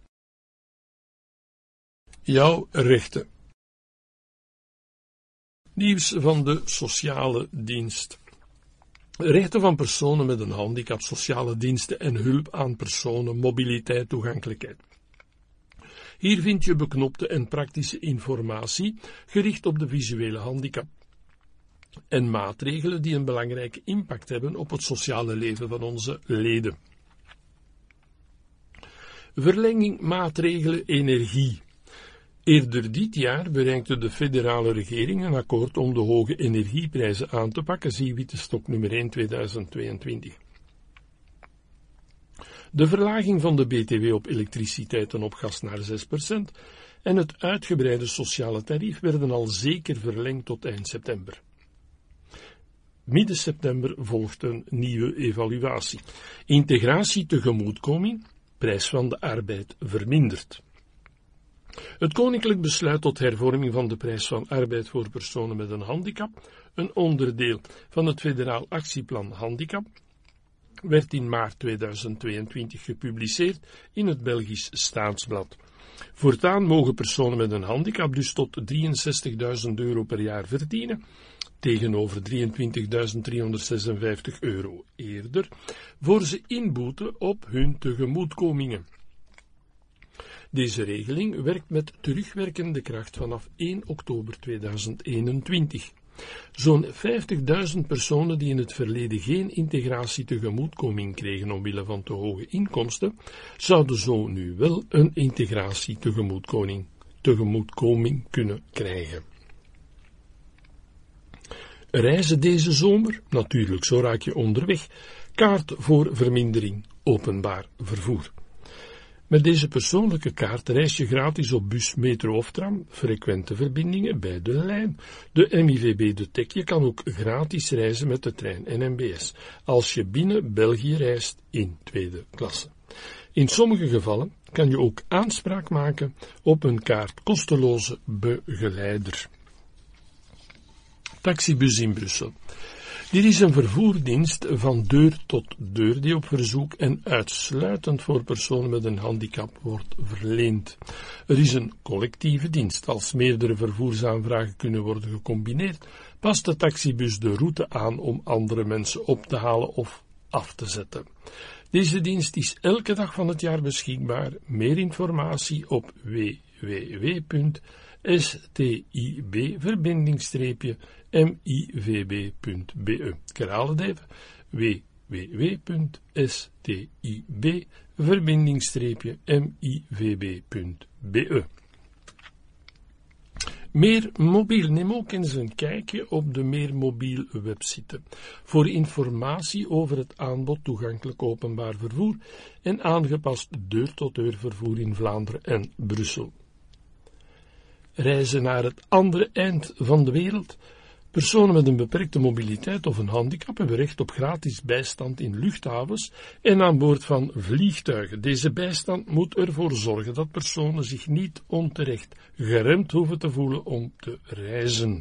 Jouw rechten. Nieuws van de sociale dienst. Rechten van personen met een handicap, sociale diensten en hulp aan personen, mobiliteit, toegankelijkheid. Hier vind je beknopte en praktische informatie gericht op de visuele handicap en maatregelen die een belangrijke impact hebben op het sociale leven van onze leden. Verlenging maatregelen energie. Eerder dit jaar bereikte de federale regering een akkoord om de hoge energieprijzen aan te pakken, zie Witte Stok nummer 1 2022. De verlaging van de BTW op elektriciteit en op gas naar 6% en het uitgebreide sociale tarief werden al zeker verlengd tot eind september. Midden september volgt een nieuwe evaluatie. Integratie tegemoetkoming, prijs van de arbeid verminderd. Het Koninklijk Besluit tot hervorming van de prijs van arbeid voor personen met een handicap, een onderdeel van het Federaal Actieplan Handicap, werd in maart 2022 gepubliceerd in het Belgisch Staatsblad. Voortaan mogen personen met een handicap dus tot €63.000 per jaar verdienen, tegenover €23.356 eerder, voor ze inboeten op hun tegemoetkomingen. Deze regeling werkt met terugwerkende kracht vanaf 1 oktober 2021. Zo'n 50.000 personen die in het verleden geen integratie tegemoetkoming kregen omwille van te hoge inkomsten, zouden zo nu wel een integratie tegemoetkoming kunnen krijgen. Reizen deze zomer? Natuurlijk, zo raak je onderweg. Kaart voor vermindering, openbaar vervoer. Met deze persoonlijke kaart reis je gratis op bus, metro of tram, frequente verbindingen bij de lijn, de MIVB de TEC. Je kan ook gratis reizen met de trein en NMBS, als je binnen België reist in tweede klasse. In sommige gevallen kan je ook aanspraak maken op een kaart kosteloze begeleider. Taxibus in Brussel. Dit is een vervoerdienst van deur tot deur die op verzoek en uitsluitend voor personen met een handicap wordt verleend. Het is een collectieve dienst. Als meerdere vervoersaanvragen kunnen worden gecombineerd, past de taxibus de route aan om andere mensen op te halen of af te zetten. Deze dienst is elke dag van het jaar beschikbaar. Meer informatie op www.stib-mivb.be. Ik herhaal het even. www.stib-mivb.be. Meer mobiel. Neem ook eens een kijkje op de Meer Mobiel website voor informatie over het aanbod toegankelijk openbaar vervoer en aangepast deur-tot-deur vervoer in Vlaanderen en Brussel. Reizen naar het andere eind van de wereld. Personen met een beperkte mobiliteit of een handicap hebben recht op gratis bijstand in luchthavens en aan boord van vliegtuigen. Deze bijstand moet ervoor zorgen dat personen zich niet onterecht geremd hoeven te voelen om te reizen.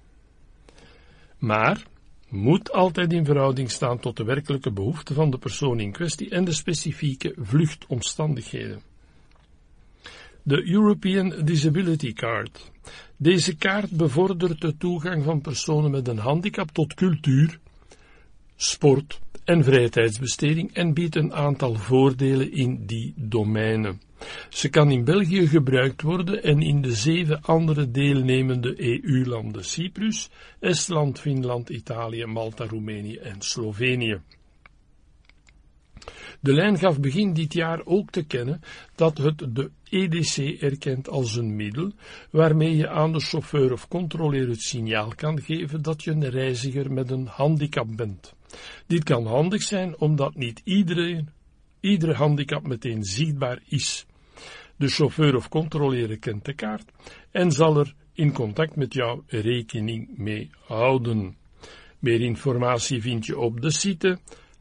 Maar moet altijd in verhouding staan tot de werkelijke behoeften van de persoon in kwestie en de specifieke vluchtomstandigheden. De European Disability Card. Deze kaart bevordert de toegang van personen met een handicap tot cultuur, sport en vrije tijdsbesteding en biedt een aantal voordelen in die domeinen. Ze kan in België gebruikt worden en in de 7 andere deelnemende EU-landen: Cyprus, Estland, Finland, Italië, Malta, Roemenië en Slovenië. De lijn gaf begin dit jaar ook te kennen dat het de EDC erkent als een middel waarmee je aan de chauffeur of controleur het signaal kan geven dat je een reiziger met een handicap bent. Dit kan handig zijn omdat niet iedere handicap meteen zichtbaar is. De chauffeur of controleur kent de kaart en zal er in contact met jou rekening mee houden. Meer informatie vind je op de site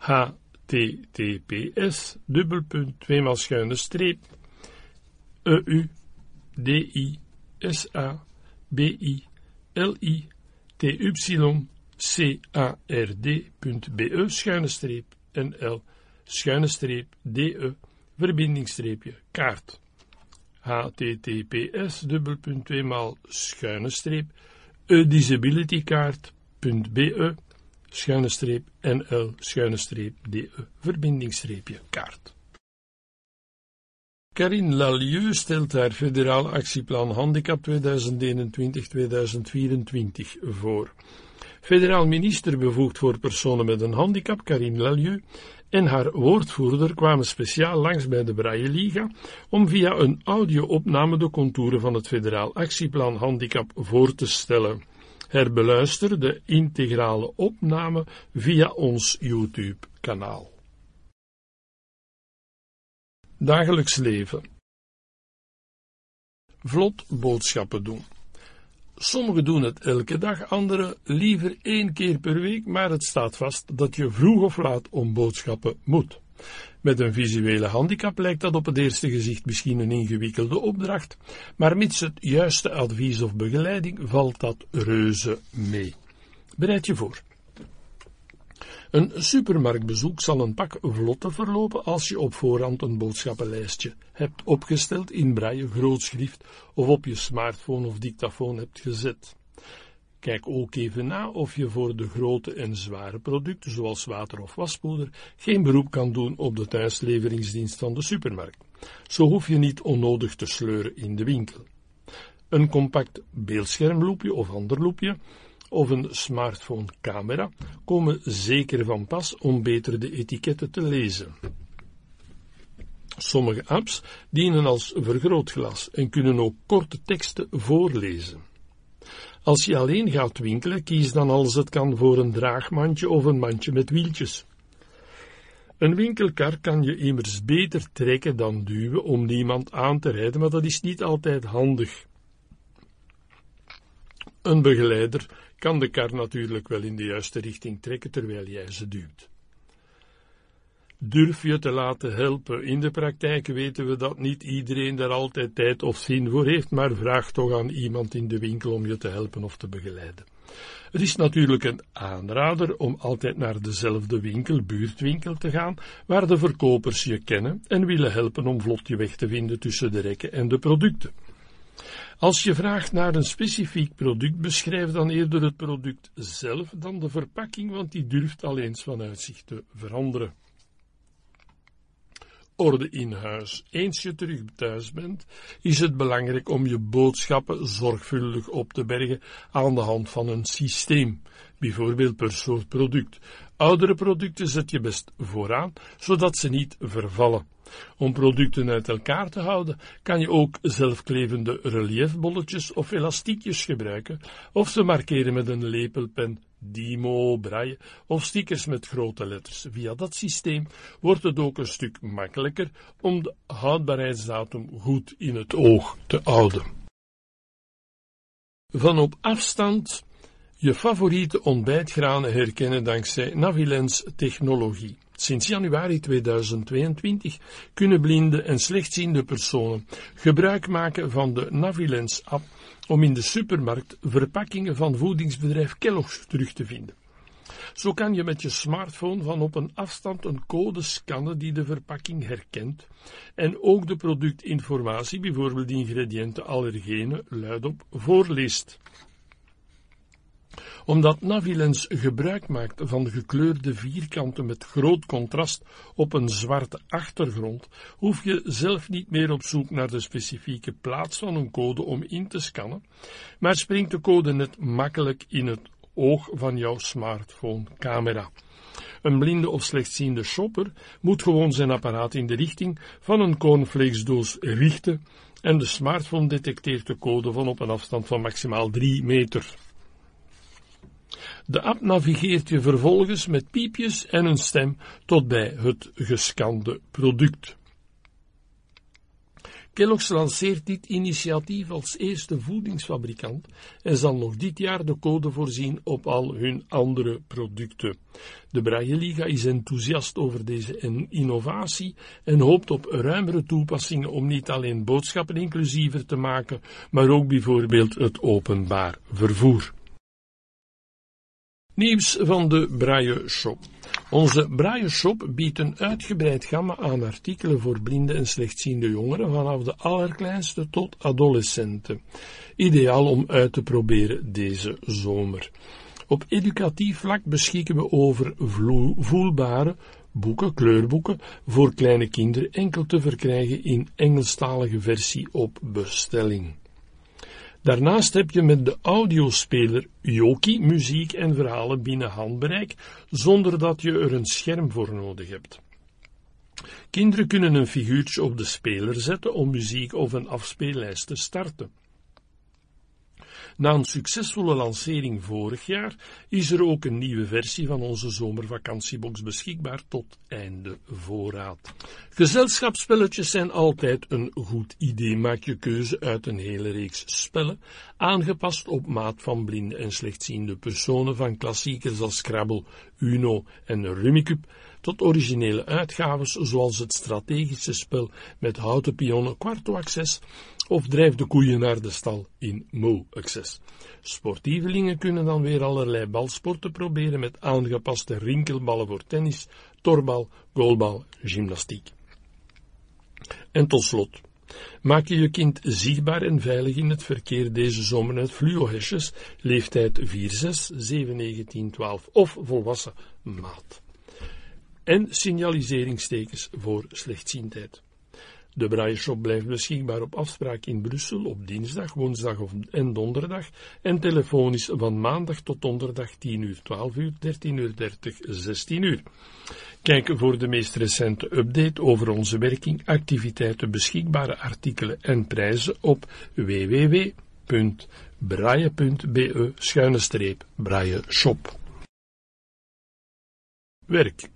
https://biblioeusildysnl/de-kaart https://disabilitykaart.be/nl/de-kaart. Karine Lallieu stelt haar federaal actieplan Handicap 2021-2024 voor. Federaal minister bevoegd voor personen met een handicap, Karine Lallieu, en haar woordvoerder kwamen speciaal langs bij de Braille Liga om via een audio-opname de contouren van het federaal actieplan Handicap voor te stellen. Herbeluister de integrale opname via ons YouTube-kanaal. Dagelijks leven. Vlot boodschappen doen. Sommigen doen het elke dag, anderen liever 1 keer per week, maar het staat vast dat je vroeg of laat om boodschappen moet. Met een visuele handicap lijkt dat op het eerste gezicht misschien een ingewikkelde opdracht, maar mits het juiste advies of begeleiding valt dat reuze mee. Bereid je voor. Een supermarktbezoek zal een pak vlotter verlopen als je op voorhand een boodschappenlijstje hebt opgesteld in braille, grootschrift of op je smartphone of dictafoon hebt gezet. Kijk ook even na of je voor de grote en zware producten, zoals water of waspoeder, geen beroep kan doen op de thuisleveringsdienst van de supermarkt. Zo hoef je niet onnodig te sleuren in de winkel. Een compact beeldschermloepje of ander loepje of een smartphone-camera komen zeker van pas om beter de etiketten te lezen. Sommige apps dienen als vergrootglas en kunnen ook korte teksten voorlezen. Als je alleen gaat winkelen, kies dan als het kan voor een draagmandje of een mandje met wieltjes. Een winkelkar kan je immers beter trekken dan duwen om niemand aan te rijden, maar dat is niet altijd handig. Een begeleider kan de kar natuurlijk wel in de juiste richting trekken terwijl jij ze duwt. Durf je te laten helpen. In de praktijk weten we dat niet iedereen daar altijd tijd of zin voor heeft, maar vraag toch aan iemand in de winkel om je te helpen of te begeleiden. Het is natuurlijk een aanrader om altijd naar dezelfde buurtwinkel te gaan, waar de verkopers je kennen en willen helpen om vlot je weg te vinden tussen de rekken en de producten. Als je vraagt naar een specifiek product, beschrijf dan eerder het product zelf dan de verpakking, want die durft al eens van uitzicht te veranderen. Orde in huis. Eens je terug thuis bent, is het belangrijk om je boodschappen zorgvuldig op te bergen aan de hand van een systeem, bijvoorbeeld per soort product. Oudere producten zet je best vooraan, zodat ze niet vervallen. Om producten uit elkaar te houden, kan je ook zelfklevende reliefbolletjes of elastiekjes gebruiken, of ze markeren met een lepelpen, Dymo, braille of stickers met grote letters. Via dat systeem wordt het ook een stuk makkelijker om de houdbaarheidsdatum goed in het oog te houden. Van op afstand je favoriete ontbijtgranen herkennen dankzij Navilens technologie. Sinds januari 2022 kunnen blinde en slechtziende personen gebruik maken van de Navilens-app om in de supermarkt verpakkingen van voedingsbedrijf Kellogg's terug te vinden. Zo kan je met je smartphone van op een afstand een code scannen die de verpakking herkent en ook de productinformatie, bijvoorbeeld ingrediënten, allergenen, luidop voorleest. Omdat Navilens gebruik maakt van gekleurde vierkanten met groot contrast op een zwarte achtergrond, hoef je zelf niet meer op zoek naar de specifieke plaats van een code om in te scannen, maar springt de code net makkelijk in het oog van jouw smartphone-camera. Een blinde of slechtziende shopper moet gewoon zijn apparaat in de richting van een cornflakesdoos richten en de smartphone detecteert de code van op een afstand van maximaal 3 meter. De app navigeert je vervolgens met piepjes en een stem tot bij het gescande product. Kellogg's lanceert dit initiatief als eerste voedingsfabrikant en zal nog dit jaar de code voorzien op al hun andere producten. De Braille Liga is enthousiast over deze innovatie en hoopt op ruimere toepassingen om niet alleen boodschappen inclusiever te maken, maar ook bijvoorbeeld het openbaar vervoer. Nieuws van de Braille Shop. Onze Braille Shop biedt een uitgebreid gamma aan artikelen voor blinde en slechtziende jongeren vanaf de allerkleinste tot adolescenten. Ideaal om uit te proberen deze zomer. Op educatief vlak beschikken we over voelbare boeken, kleurboeken, voor kleine kinderen enkel te verkrijgen in Engelstalige versie op bestelling. Daarnaast heb je met de audiospeler Yoki muziek en verhalen binnen handbereik, zonder dat je er een scherm voor nodig hebt. Kinderen kunnen een figuurtje op de speler zetten om muziek of een afspeellijst te starten. Na een succesvolle lancering vorig jaar is er ook een nieuwe versie van onze zomervakantiebox beschikbaar tot einde voorraad. Gezelschapsspelletjes zijn altijd een goed idee. Maak je keuze uit een hele reeks spellen, aangepast op maat van blinde en slechtziende personen, van klassiekers als Scrabble, Uno en Rummikub, tot originele uitgaves zoals het strategische spel met houten pionnen Quarto Access of Drijf de koeien naar de stal in Mo Access. Sportievelingen kunnen dan weer allerlei balsporten proberen met aangepaste rinkelballen voor tennis, torbal, goalbal, gymnastiek. En tot slot, maak je je kind zichtbaar en veilig in het verkeer deze zomer uit fluohesjes, leeftijd 4, 6, 7, 9, 10, 12 of volwassen maat. En signaliseringstekens voor slechtziendheid. De Braille Shop blijft beschikbaar op afspraak in Brussel op dinsdag, woensdag en donderdag en telefonisch van maandag tot donderdag 10 uur, 12 uur, 13 uur 30, 16 uur. Kijk voor de meest recente update over onze werking, activiteiten, beschikbare artikelen en prijzen op www.brailleshop.be. braille.be/braille-shop. Werk.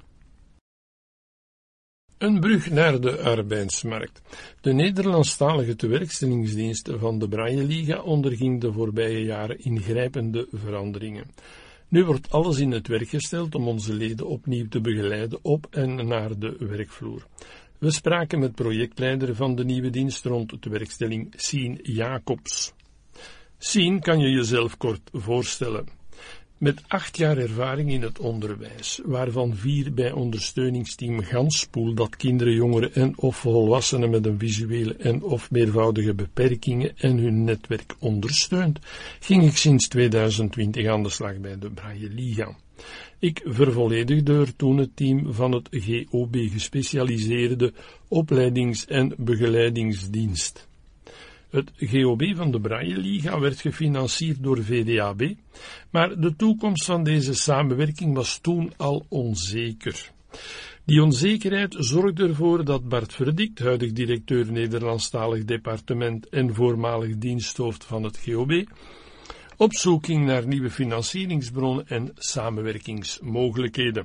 Een brug naar de arbeidsmarkt. De Nederlandstalige tewerkstellingsdienst van de Braille Liga onderging de voorbije jaren ingrijpende veranderingen. Nu wordt alles in het werk gesteld om onze leden opnieuw te begeleiden op en naar de werkvloer. We spraken met projectleider van de nieuwe dienst rond de werkstelling Sien Jacobs. Sien kan je jezelf kort voorstellen. Met 8 jaar ervaring in het onderwijs, waarvan 4 bij ondersteuningsteam Ganspoel, dat kinderen, jongeren en of volwassenen met een visuele en of meervoudige beperkingen en hun netwerk ondersteunt, ging ik sinds 2020 aan de slag bij de Braille Liga. Ik vervolledigde er toen het team van het GOB, gespecialiseerde opleidings- en begeleidingsdienst. Het GOB van de Braille Liga werd gefinancierd door VDAB, maar de toekomst van deze samenwerking was toen al onzeker. Die onzekerheid zorgde ervoor dat Bart Verdikt, huidig directeur Nederlandstalig departement en voormalig diensthoofd van het GOB, op zoek ging naar nieuwe financieringsbronnen en samenwerkingsmogelijkheden.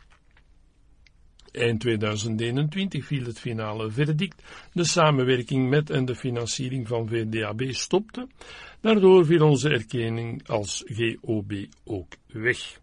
Eind 2021 viel het finale verdict. De samenwerking met en de financiering van VDAB stopte. Daardoor viel onze erkenning als GOB ook weg.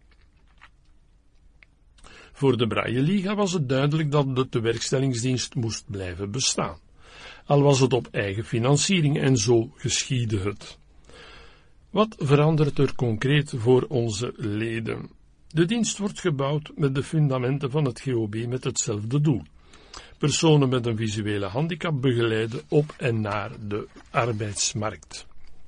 Voor de Braille Liga was het duidelijk dat de tewerkstellingsdienst moest blijven bestaan. Al was het op eigen financiering en zo geschiedde het. Wat verandert er concreet voor onze leden? De dienst wordt gebouwd met de fundamenten van het GOB met hetzelfde doel. Personen met een visuele handicap begeleiden op en naar de arbeidsmarkt.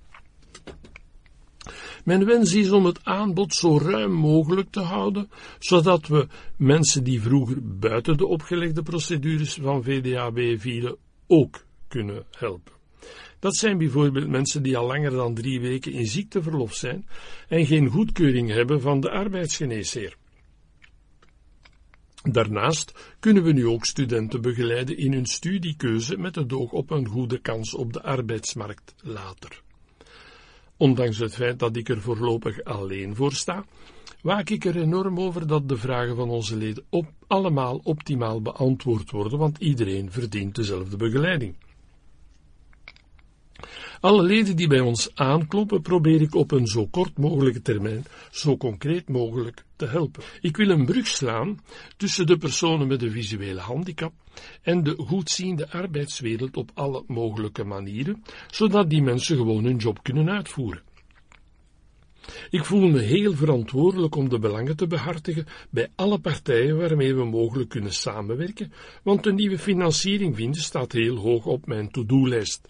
Mijn wens is om het aanbod zo ruim mogelijk te houden, zodat we mensen die vroeger buiten de opgelegde procedures van VDAB vielen ook kunnen helpen. Dat zijn bijvoorbeeld mensen die al langer dan 3 weken in ziekteverlof zijn en geen goedkeuring hebben van de arbeidsgeneesheer. Daarnaast kunnen we nu ook studenten begeleiden in hun studiekeuze met het oog op een goede kans op de arbeidsmarkt later. Ondanks het feit dat ik er voorlopig alleen voor sta, waak ik er enorm over dat de vragen van onze leden allemaal optimaal beantwoord worden, want iedereen verdient dezelfde begeleiding. Alle leden die bij ons aankloppen, probeer ik op een zo kort mogelijke termijn, zo concreet mogelijk te helpen. Ik wil een brug slaan tussen de personen met een visuele handicap en de goedziende arbeidswereld op alle mogelijke manieren, zodat die mensen gewoon hun job kunnen uitvoeren. Ik voel me heel verantwoordelijk om de belangen te behartigen bij alle partijen waarmee we mogelijk kunnen samenwerken, want een nieuwe financiering vinden staat heel hoog op mijn to-do-lijst.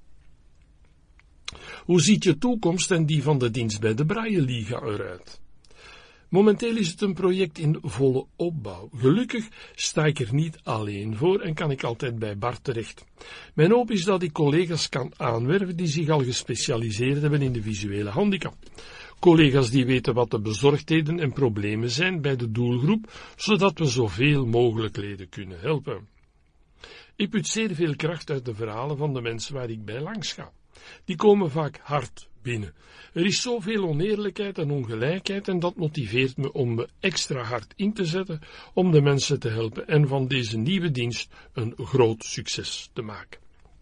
Hoe ziet je toekomst en die van de dienst bij de Braille Liga eruit? Momenteel is het een project in volle opbouw. Gelukkig sta ik er niet alleen voor en kan ik altijd bij Bart terecht. Mijn hoop is dat ik collega's kan aanwerven die zich al gespecialiseerd hebben in de visuele handicap. Collega's die weten wat de bezorgdheden en problemen zijn bij de doelgroep, zodat we zoveel mogelijk leden kunnen helpen. Ik put zeer veel kracht uit de verhalen van de mensen waar ik bij langs ga. Die komen vaak hard binnen. Er is zoveel oneerlijkheid en ongelijkheid en dat motiveert me om me extra hard in te zetten om de mensen te helpen en van deze nieuwe dienst een groot succes te maken.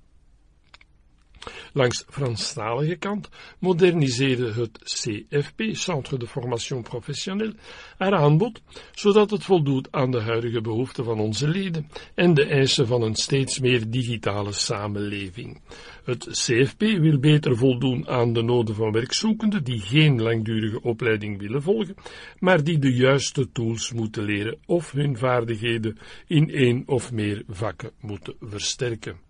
Langs Franstalige kant moderniseerde het CFP, Centre de Formation Professionnelle, haar aanbod, zodat het voldoet aan de huidige behoeften van onze leden en de eisen van een steeds meer digitale samenleving. Het CFP wil beter voldoen aan de noden van werkzoekenden die geen langdurige opleiding willen volgen, maar die de juiste tools moeten leren of hun vaardigheden in 1 of meer vakken moeten versterken.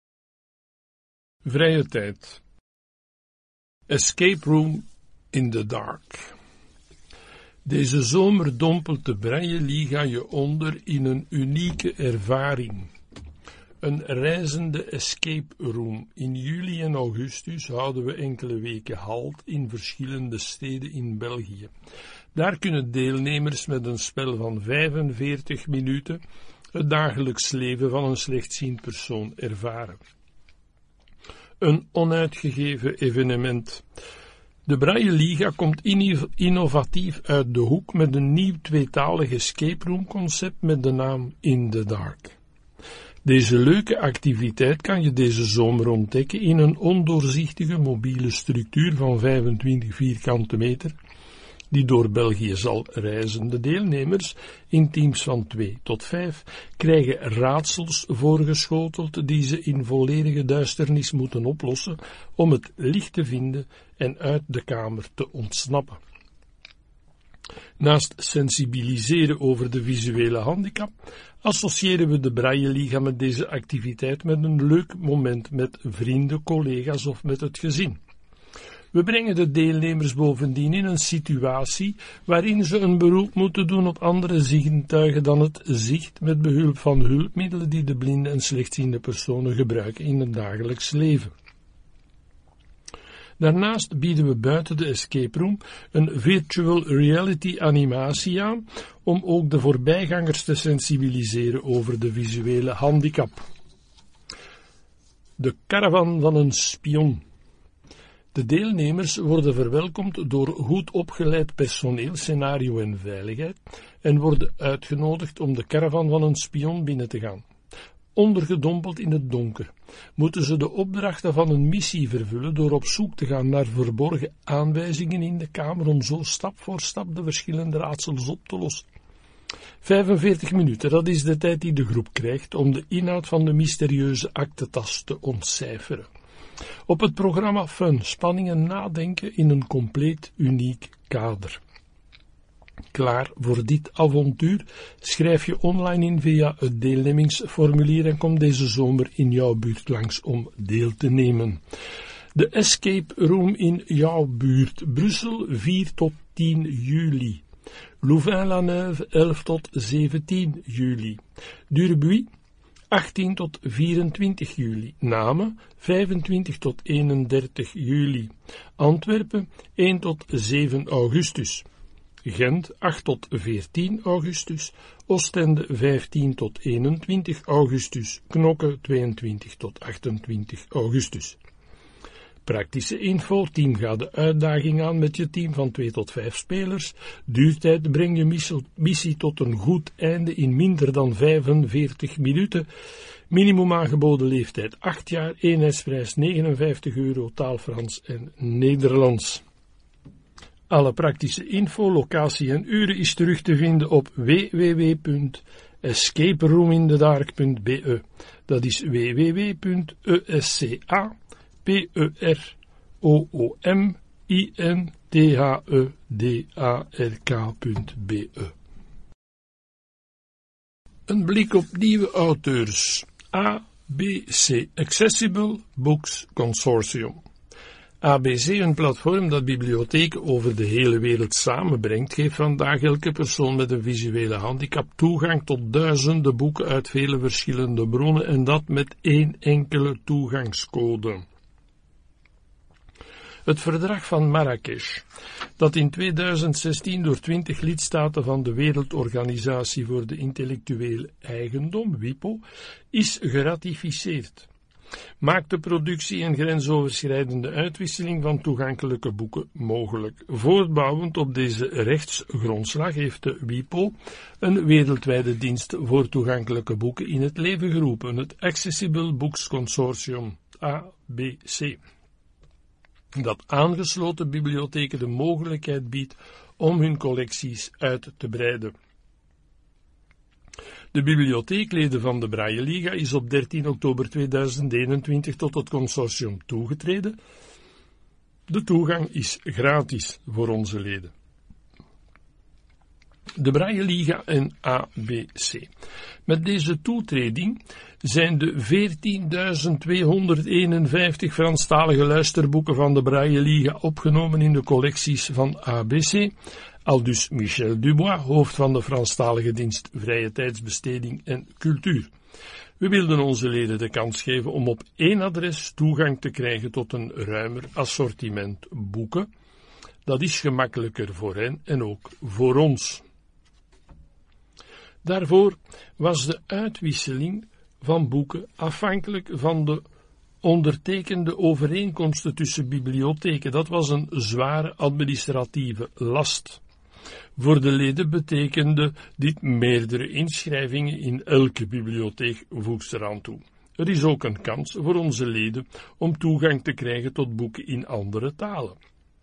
Vrije tijd. Escape room in the dark. Deze zomer dompelt de Braille Liga je onder in een unieke ervaring. Een reizende escape room. In juli en augustus houden we enkele weken halt in verschillende steden in België. Daar kunnen deelnemers met een spel van 45 minuten het dagelijks leven van een slechtziend persoon ervaren. Een onuitgegeven evenement De Braille Liga komt innovatief uit de hoek met een nieuw tweetalig escape room concept met de naam In the Dark. Deze leuke activiteit kan je deze zomer ontdekken in een ondoorzichtige mobiele structuur van 25 vierkante meter, die door België zal reizen. De deelnemers, in teams van 2 tot 5, krijgen raadsels voorgeschoteld die ze in volledige duisternis moeten oplossen om het licht te vinden en uit de kamer te ontsnappen. Naast sensibiliseren over de visuele handicap, associëren we de Braille Liga met deze activiteit met een leuk moment met vrienden, collega's of met het gezin. We brengen de deelnemers bovendien in een situatie waarin ze een beroep moeten doen op andere zintuigen dan het zicht met behulp van hulpmiddelen die de blinde en slechtziende personen gebruiken in het dagelijks leven. Daarnaast bieden we buiten de escape room een virtual reality animatie aan om ook de voorbijgangers te sensibiliseren over de visuele handicap. De caravan van een spion. De deelnemers worden verwelkomd door goed opgeleid personeel, scenario en veiligheid en worden uitgenodigd om de caravan van een spion binnen te gaan. Ondergedompeld in het donker moeten ze de opdrachten van een missie vervullen door op zoek te gaan naar verborgen aanwijzingen in de kamer om zo stap voor stap de verschillende raadsels op te lossen. 45 minuten, dat is de tijd die de groep krijgt om de inhoud van de mysterieuze aktentas te ontcijferen. Op het programma Fun, spanning en nadenken in een compleet uniek kader. Klaar voor dit avontuur? Schrijf je online in via het deelnemingsformulier en kom deze zomer in jouw buurt langs om deel te nemen. De Escape Room in jouw buurt, Brussel 4 tot 10 juli. Louvain-la-Neuve 11 tot 17 juli. Durbuy 18 tot 24 juli. Namen 25 tot 31 juli. Antwerpen 1 tot 7 augustus. Gent 8 tot 14 augustus. Oostende 15 tot 21 augustus. Knokke 22 tot 28 augustus. Praktische info, team gaat de uitdaging aan met je team van 2 tot 5 spelers. Duurtijd, breng je missie tot een goed einde in minder dan 45 minuten. Minimum aangeboden leeftijd 8 jaar, eenheidsprijs €59, taal Frans en Nederlands. Alle praktische info, locatie en uren is terug te vinden op www.escaperoominthedark.be. Dat is www.escaperoominthedark.be. Een blik op nieuwe auteurs. ABC, Accessible Books Consortium. ABC, een platform dat bibliotheken over de hele wereld samenbrengt, geeft vandaag elke persoon met een visuele handicap toegang tot duizenden boeken uit vele verschillende bronnen en dat met één enkele toegangscode. Het verdrag van Marrakesh, dat in 2016 door 20 lidstaten van de Wereldorganisatie voor de Intellectuele Eigendom, WIPO, is geratificeerd. Maakt de productie en grensoverschrijdende uitwisseling van toegankelijke boeken mogelijk. Voortbouwend op deze rechtsgrondslag heeft de WIPO een wereldwijde dienst voor toegankelijke boeken in het leven geroepen, het Accessible Books Consortium, ABC, dat aangesloten bibliotheken de mogelijkheid biedt om hun collecties uit te breiden. De bibliotheekleden van de Braille Liga is op 13 oktober 2021 tot het consortium toegetreden. De toegang is gratis voor onze leden. De Braille Liga en ABC. Met deze toetreding zijn de 14.251 Franstalige luisterboeken van de Braille Liga opgenomen in de collecties van ABC, aldus Michel Dubois, hoofd van de Franstalige dienst Vrije Tijdsbesteding en Cultuur. We wilden onze leden de kans geven om op één adres toegang te krijgen tot een ruimer assortiment boeken. Dat is gemakkelijker voor hen en ook voor ons. Daarvoor was de uitwisseling van boeken afhankelijk van de ondertekende overeenkomsten tussen bibliotheken. Dat was een zware administratieve last. Voor de leden betekende dit meerdere inschrijvingen in elke bibliotheek voegst eraan toe. Er is ook een kans voor onze leden om toegang te krijgen tot boeken in andere talen.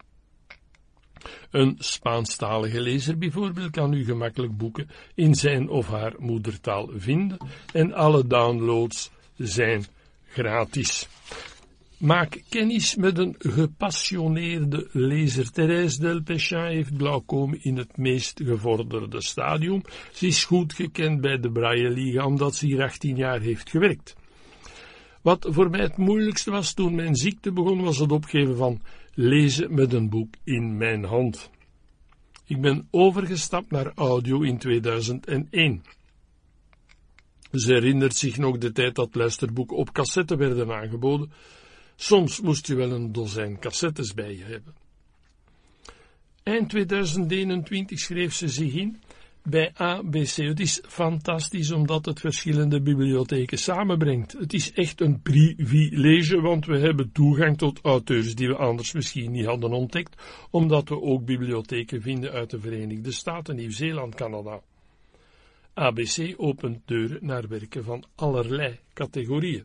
Een Spaanstalige lezer bijvoorbeeld kan nu gemakkelijk boeken in zijn of haar moedertaal vinden en alle downloads zijn gratis. Maak kennis met een gepassioneerde lezer. Thérèse Delpechin heeft glaucoom in het meest gevorderde stadium. Ze is goed gekend bij de Braille Liga omdat ze hier 18 jaar heeft gewerkt. Wat voor mij het moeilijkste was toen mijn ziekte begon, was het opgeven van lezen met een boek in mijn hand. Ik ben overgestapt naar audio in 2001. Ze herinnert zich nog de tijd dat luisterboeken op cassette werden aangeboden. Soms moest je wel een dozijn cassettes bij je hebben. Eind 2021 schreef ze zich in bij ABC. Het is fantastisch omdat het verschillende bibliotheken samenbrengt. Het is echt een privilege, want we hebben toegang tot auteurs die we anders misschien niet hadden ontdekt, omdat we ook bibliotheken vinden uit de Verenigde Staten, Nieuw-Zeeland, Canada. ABC opent deuren naar werken van allerlei categorieën.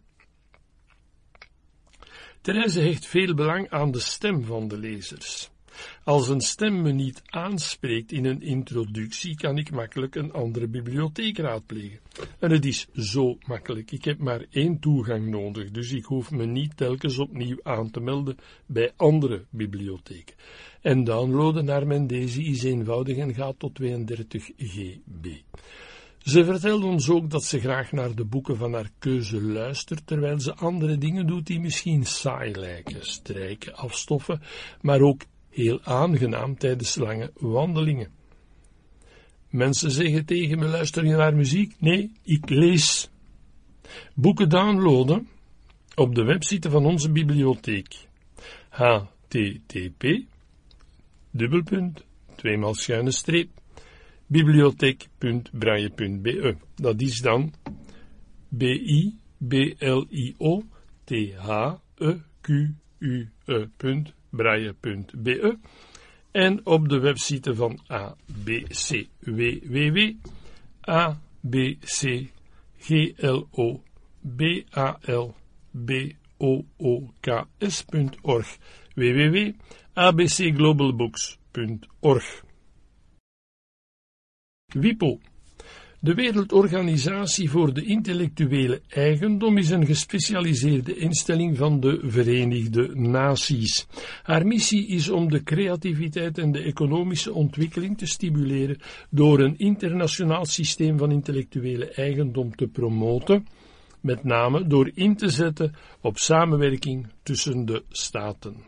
Thérèse hecht veel belang aan de stem van de lezers. Als een stem me niet aanspreekt in een introductie, kan ik makkelijk een andere bibliotheek raadplegen. En het is zo makkelijk. Ik heb maar 1 toegang nodig, dus ik hoef me niet telkens opnieuw aan te melden bij andere bibliotheken. En downloaden naar mijn Daisy is eenvoudig en gaat tot 32 GB. Ze vertelde ons ook dat ze graag naar de boeken van haar keuze luistert, terwijl ze andere dingen doet die misschien saai lijken, strijken, afstoffen, maar ook heel aangenaam tijdens lange wandelingen. Mensen zeggen tegen me, luister je naar muziek? Nee, ik lees. Boeken downloaden op de website van onze bibliotheek. http://bibliotheek.braille.be. Dat is dan bibliotheque.braille.be en op de website van ABC www.abcglobooks.org www.abcglobalbooks.org. WIPO. De Wereldorganisatie voor de Intellectuele Eigendom is een gespecialiseerde instelling van de Verenigde Naties. Haar missie is om de creativiteit en de economische ontwikkeling te stimuleren door een internationaal systeem van intellectuele eigendom te promoten, met name door in te zetten op samenwerking tussen de staten.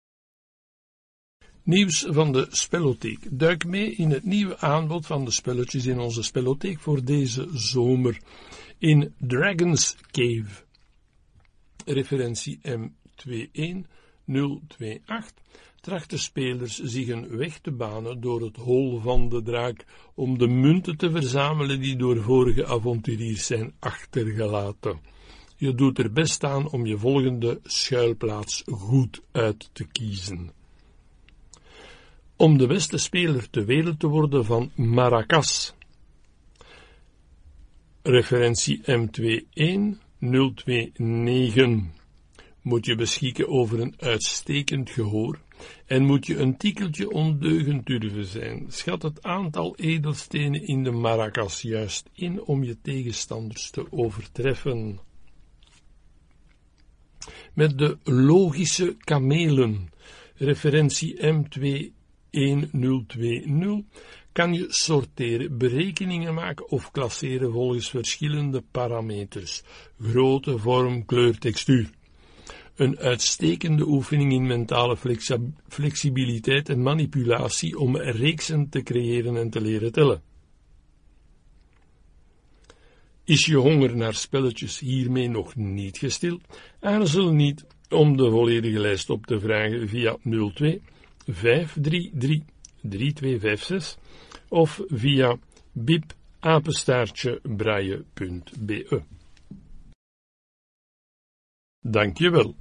Nieuws van de Spellotheek. Duik mee in het nieuwe aanbod van de spelletjes in onze Spellotheek voor deze zomer. In Dragon's Cave, referentie M21028, trachten spelers zich een weg te banen door het hol van de draak om de munten te verzamelen die door vorige avonturiers zijn achtergelaten. Je doet er best aan om je volgende schuilplaats goed uit te kiezen. Om de beste speler ter wereld te worden van Maracas. Referentie M21029. Moet je beschikken over een uitstekend gehoor en moet je een tikkeltje ondeugend durven zijn. Schat het aantal edelstenen in de Maracas juist in om je tegenstanders te overtreffen. Met de logische kamelen. Referentie M21020 kan je sorteren, berekeningen maken of klasseren volgens verschillende parameters, grootte, vorm, kleur, textuur. Een uitstekende oefening in mentale flexibiliteit en manipulatie om reeksen te creëren en te leren tellen. Is je honger naar spelletjes hiermee nog niet gestild? Aarzel niet om de volledige lijst op te vragen via 02 533 3256 of via bip@braille.be. Dankjewel.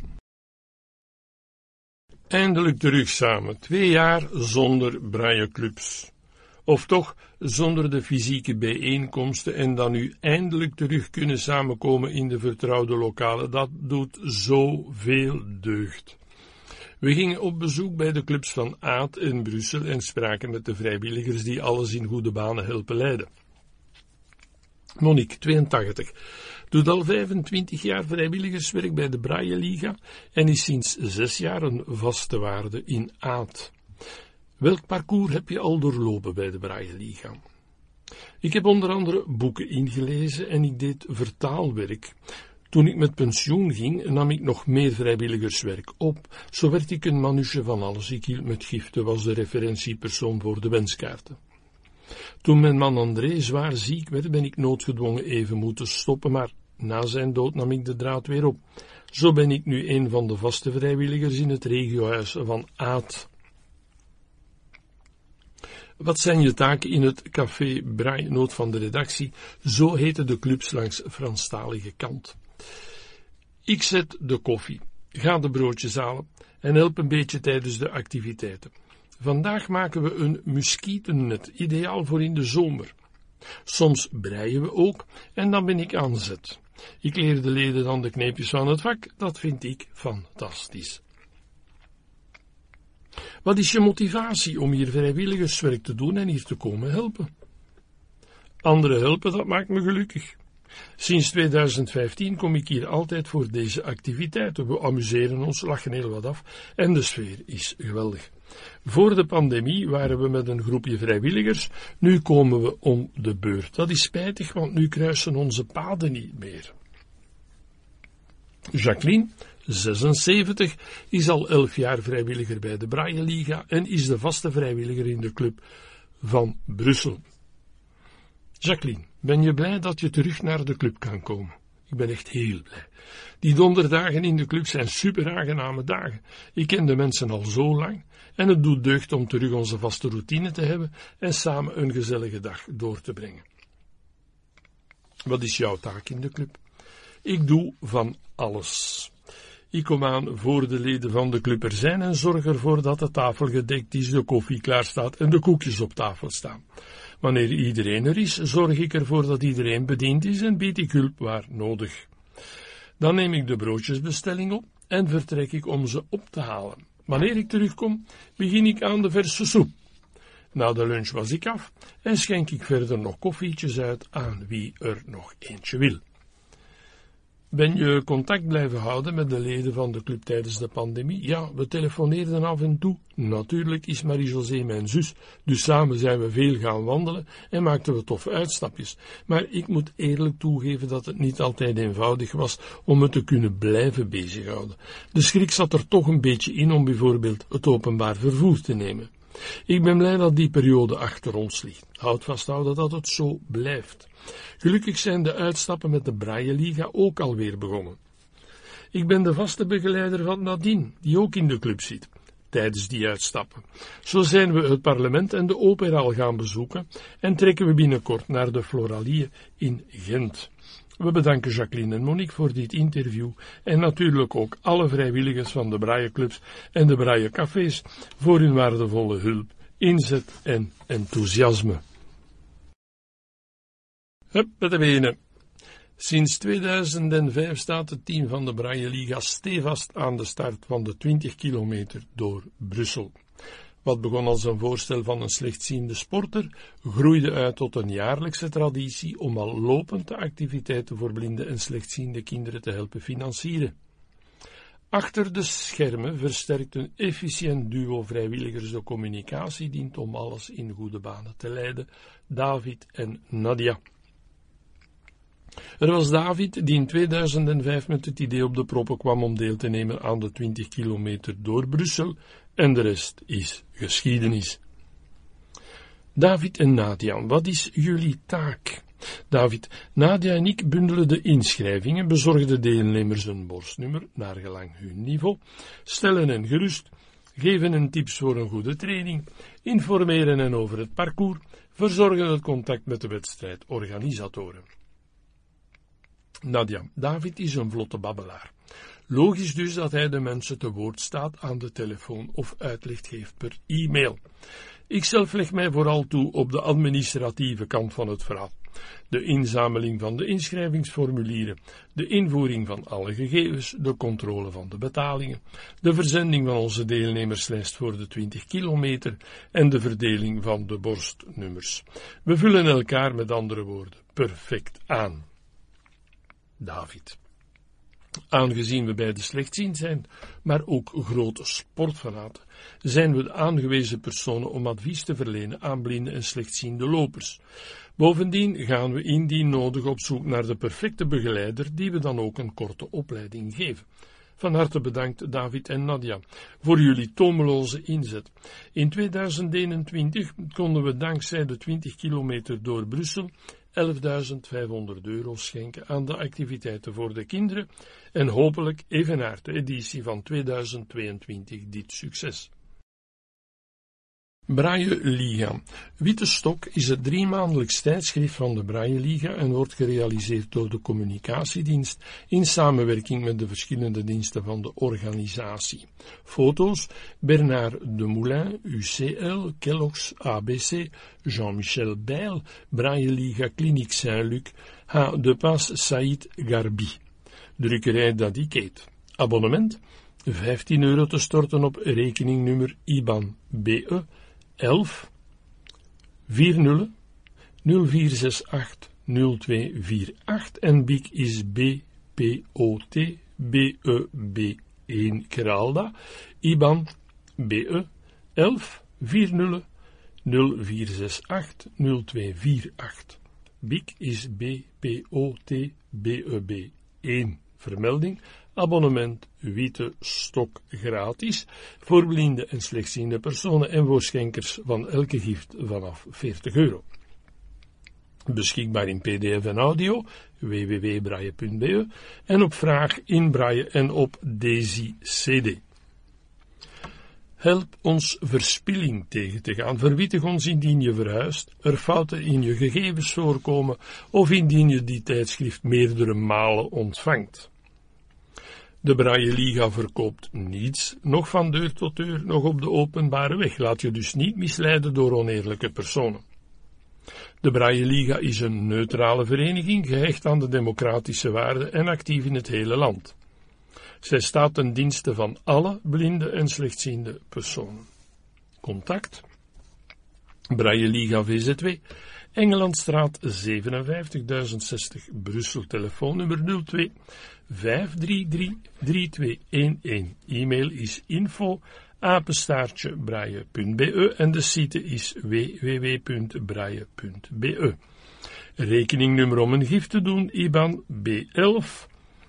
Eindelijk terug samen, 2 jaar zonder brailleclubs. Of toch zonder de fysieke bijeenkomsten en dan nu eindelijk terug kunnen samenkomen in de vertrouwde lokalen. Dat doet zoveel deugd. We gingen op bezoek bij de clubs van Aat in Brussel en spraken met de vrijwilligers die alles in goede banen helpen leiden. Monique, 82, doet al 25 jaar vrijwilligerswerk bij de Braille Liga en is sinds 6 jaar een vaste waarde in Aat. Welk parcours heb je al doorlopen bij de Braille Liga? Ik heb onder andere boeken ingelezen en ik deed vertaalwerk. Toen ik met pensioen ging, nam ik nog meer vrijwilligerswerk op. Zo werd ik een manusje van alles. Ik hield met giften, was de referentiepersoon voor de wenskaarten. Toen mijn man André zwaar ziek werd, ben ik noodgedwongen even moeten stoppen, maar na zijn dood nam ik de draad weer op. Zo ben ik nu een van de vaste vrijwilligers in het regiohuis van Aat. Wat zijn je taken in het café Braille? Noot van de redactie, zo heten de clubs langs Franstalige kant. Ik zet de koffie, ga de broodjes halen en help een beetje tijdens de activiteiten. Vandaag maken we een muskietennet, ideaal voor in de zomer. Soms breien we ook en dan ben ik aan zet. Ik leer de leden dan de kneepjes van het vak, dat vind ik fantastisch. Wat is je motivatie om hier vrijwilligerswerk te doen en hier te komen helpen? Anderen helpen, dat maakt me gelukkig. Sinds 2015 kom ik hier altijd voor deze activiteiten. We amuseren ons, lachen heel wat af en de sfeer is geweldig. Voor de pandemie waren we met een groepje vrijwilligers, nu komen we om de beurt. Dat is spijtig, want nu kruisen onze paden niet meer. Jacqueline, 76, is al 11 jaar vrijwilliger bij de Braille Liga en is de vaste vrijwilliger in de club van Brussel. Jacqueline, ben je blij dat je terug naar de club kan komen? Ik ben echt heel blij. Die donderdagen in de club zijn super aangename dagen. Ik ken de mensen al zo lang en het doet deugd om terug onze vaste routine te hebben en samen een gezellige dag door te brengen. Wat is jouw taak in de club? Ik doe van alles. Ik kom aan voor de leden van de club er zijn en zorg ervoor dat de tafel gedekt is, de koffie klaar staat en de koekjes op tafel staan. Wanneer iedereen er is, zorg ik ervoor dat iedereen bediend is en bied ik hulp waar nodig. Dan neem ik de broodjesbestelling op en vertrek ik om ze op te halen. Wanneer ik terugkom, begin ik aan de verse soep. Na de lunch was ik af en schenk ik verder nog koffietjes uit aan wie er nog eentje wil. Ben je contact blijven houden met de leden van de club tijdens de pandemie? Ja, we telefoneerden af en toe. Natuurlijk is Marie-José mijn zus, dus samen zijn we veel gaan wandelen en maakten we toffe uitstapjes. Maar ik moet eerlijk toegeven dat het niet altijd eenvoudig was om me te kunnen blijven bezighouden. De schrik zat er toch een beetje in om bijvoorbeeld het openbaar vervoer te nemen. Ik ben blij dat die periode achter ons ligt. Houd vasthouden dat het zo blijft. Gelukkig zijn de uitstappen met de Braille Liga ook alweer begonnen. Ik ben de vaste begeleider van Nadine, die ook in de club zit, tijdens die uitstappen. Zo zijn we het parlement en de opera al gaan bezoeken en trekken we binnenkort naar de Floralie in Gent. We bedanken Jacqueline en Monique voor dit interview en natuurlijk ook alle vrijwilligers van de Brailleclubs en de Braillecafés voor hun waardevolle hulp, inzet en enthousiasme. Hup met de benen. Sinds 2005 staat het team van de Braille Liga stevast aan de start van de 20 kilometer door Brussel. Wat begon als een voorstel van een slechtziende sporter, groeide uit tot een jaarlijkse traditie om al lopend de activiteiten voor blinde en slechtziende kinderen te helpen financieren. Achter de schermen versterkt een efficiënt duo vrijwilligers de communicatiedienst om alles in goede banen te leiden, David en Nadia. Er was David die in 2005 met het idee op de proppen kwam om deel te nemen aan de 20 kilometer door Brussel en de rest is geschiedenis. David en Nadia, wat is jullie taak? David, Nadia en ik bundelen de inschrijvingen, bezorgen deelnemers een borstnummer, naar gelang hun niveau, stellen hen gerust, geven hen tips voor een goede training, informeren hen over het parcours, verzorgen het contact met de wedstrijdorganisatoren. Nadia, David is een vlotte babbelaar. Logisch dus dat hij de mensen te woord staat aan de telefoon of uitleg geeft per e-mail. Ikzelf leg mij vooral toe op de administratieve kant van het verhaal. De inzameling van de inschrijvingsformulieren, de invoering van alle gegevens, de controle van de betalingen, de verzending van onze deelnemerslijst voor de 20 kilometer en de verdeling van de borstnummers. We vullen elkaar met andere woorden perfect aan. David. Aangezien we beide slechtziend zijn, maar ook grote sportfanaten, zijn we de aangewezen personen om advies te verlenen aan blinde en slechtziende lopers. Bovendien gaan we indien nodig op zoek naar de perfecte begeleider die we dan ook een korte opleiding geven. Van harte bedankt David en Nadia voor jullie tomeloze inzet. In 2021 konden we dankzij de 20 kilometer door Brussel €11.500 schenken aan de activiteiten voor de kinderen en hopelijk evenaart de editie van 2022 dit succes. Braille Liga. Witte Stok is het 3-maandelijks tijdschrift van de Braille Liga en wordt gerealiseerd door de communicatiedienst in samenwerking met de verschillende diensten van de organisatie. Foto's: Bernard de Moulin, UCL, Kellogg's, ABC, Jean-Michel Bijl, Braille Liga Kliniek Saint-Luc, H. de Pas Saïd Garbi. Drukkerij Dadicate. Abonnement: €15 te storten op rekeningnummer IBAN BE 11 40 0468 0248 en BIC is BPOT BEB1 Keralda, IBAN BE 11 40 0468 0248. BIC is BPOT BEB1. Vermelding: abonnement Witte Stok gratis voor blinde en slechtziende personen en voor schenkers van elke gift vanaf €40. Beschikbaar in pdf en audio, www.braille.be en op vraag in braille en op Desi-CD. Help ons verspilling tegen te gaan. Verwittig ons indien je verhuist, er fouten in je gegevens voorkomen of indien je die tijdschrift meerdere malen ontvangt. De Braille Liga verkoopt niets, nog van deur tot deur, nog op de openbare weg. Laat je dus niet misleiden door oneerlijke personen. De Braille Liga is een neutrale vereniging, gehecht aan de democratische waarden en actief in het hele land. Zij staat ten dienste van alle blinde en slechtziende personen. Contact: Braille Liga VZW, Engelandstraat 57.060 Brussel, telefoonnummer 02 533 3211. E-mail is info@braille.be en de site is www.braille.be. Rekeningnummer om een gift te doen: IBAN B11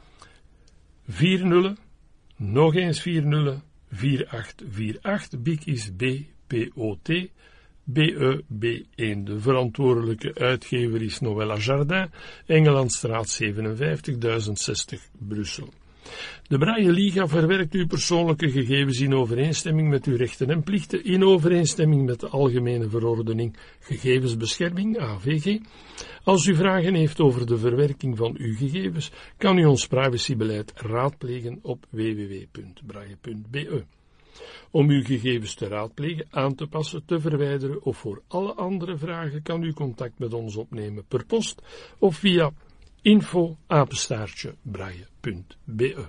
40 nog eens 40 4848. BIC is BPOT BEB1. De verantwoordelijke uitgever is Noëlla Jardin, Engelandstraat 57.060 Brussel. De Braille Liga verwerkt uw persoonlijke gegevens in overeenstemming met uw rechten en plichten, in overeenstemming met de Algemene Verordening Gegevensbescherming, AVG. Als u vragen heeft over de verwerking van uw gegevens, kan u ons privacybeleid raadplegen op www.braille.be. Om uw gegevens te raadplegen, aan te passen, te verwijderen of voor alle andere vragen kan u contact met ons opnemen per post of via info@braille.be.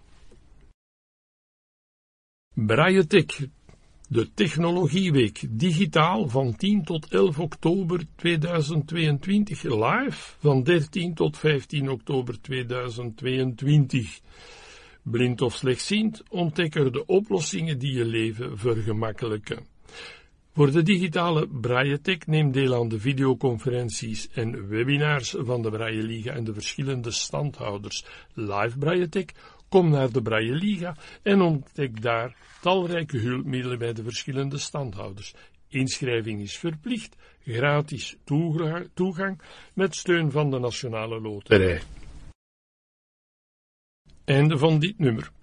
Braille Tech, de Technologieweek, digitaal van 10 tot 11 oktober 2022, live van 13 tot 15 oktober 2022. Blind of slechtziend, ontdek er de oplossingen die je leven vergemakkelijken. Voor de digitale Braille Tech neem deel aan de videoconferenties en webinars van de Braille Liga en de verschillende standhouders. Live Braille Tech, kom naar de Braille Liga en ontdek daar talrijke hulpmiddelen bij de verschillende standhouders. Inschrijving is verplicht, gratis toegang met steun van de Nationale Loterij. Einde van dit nummer.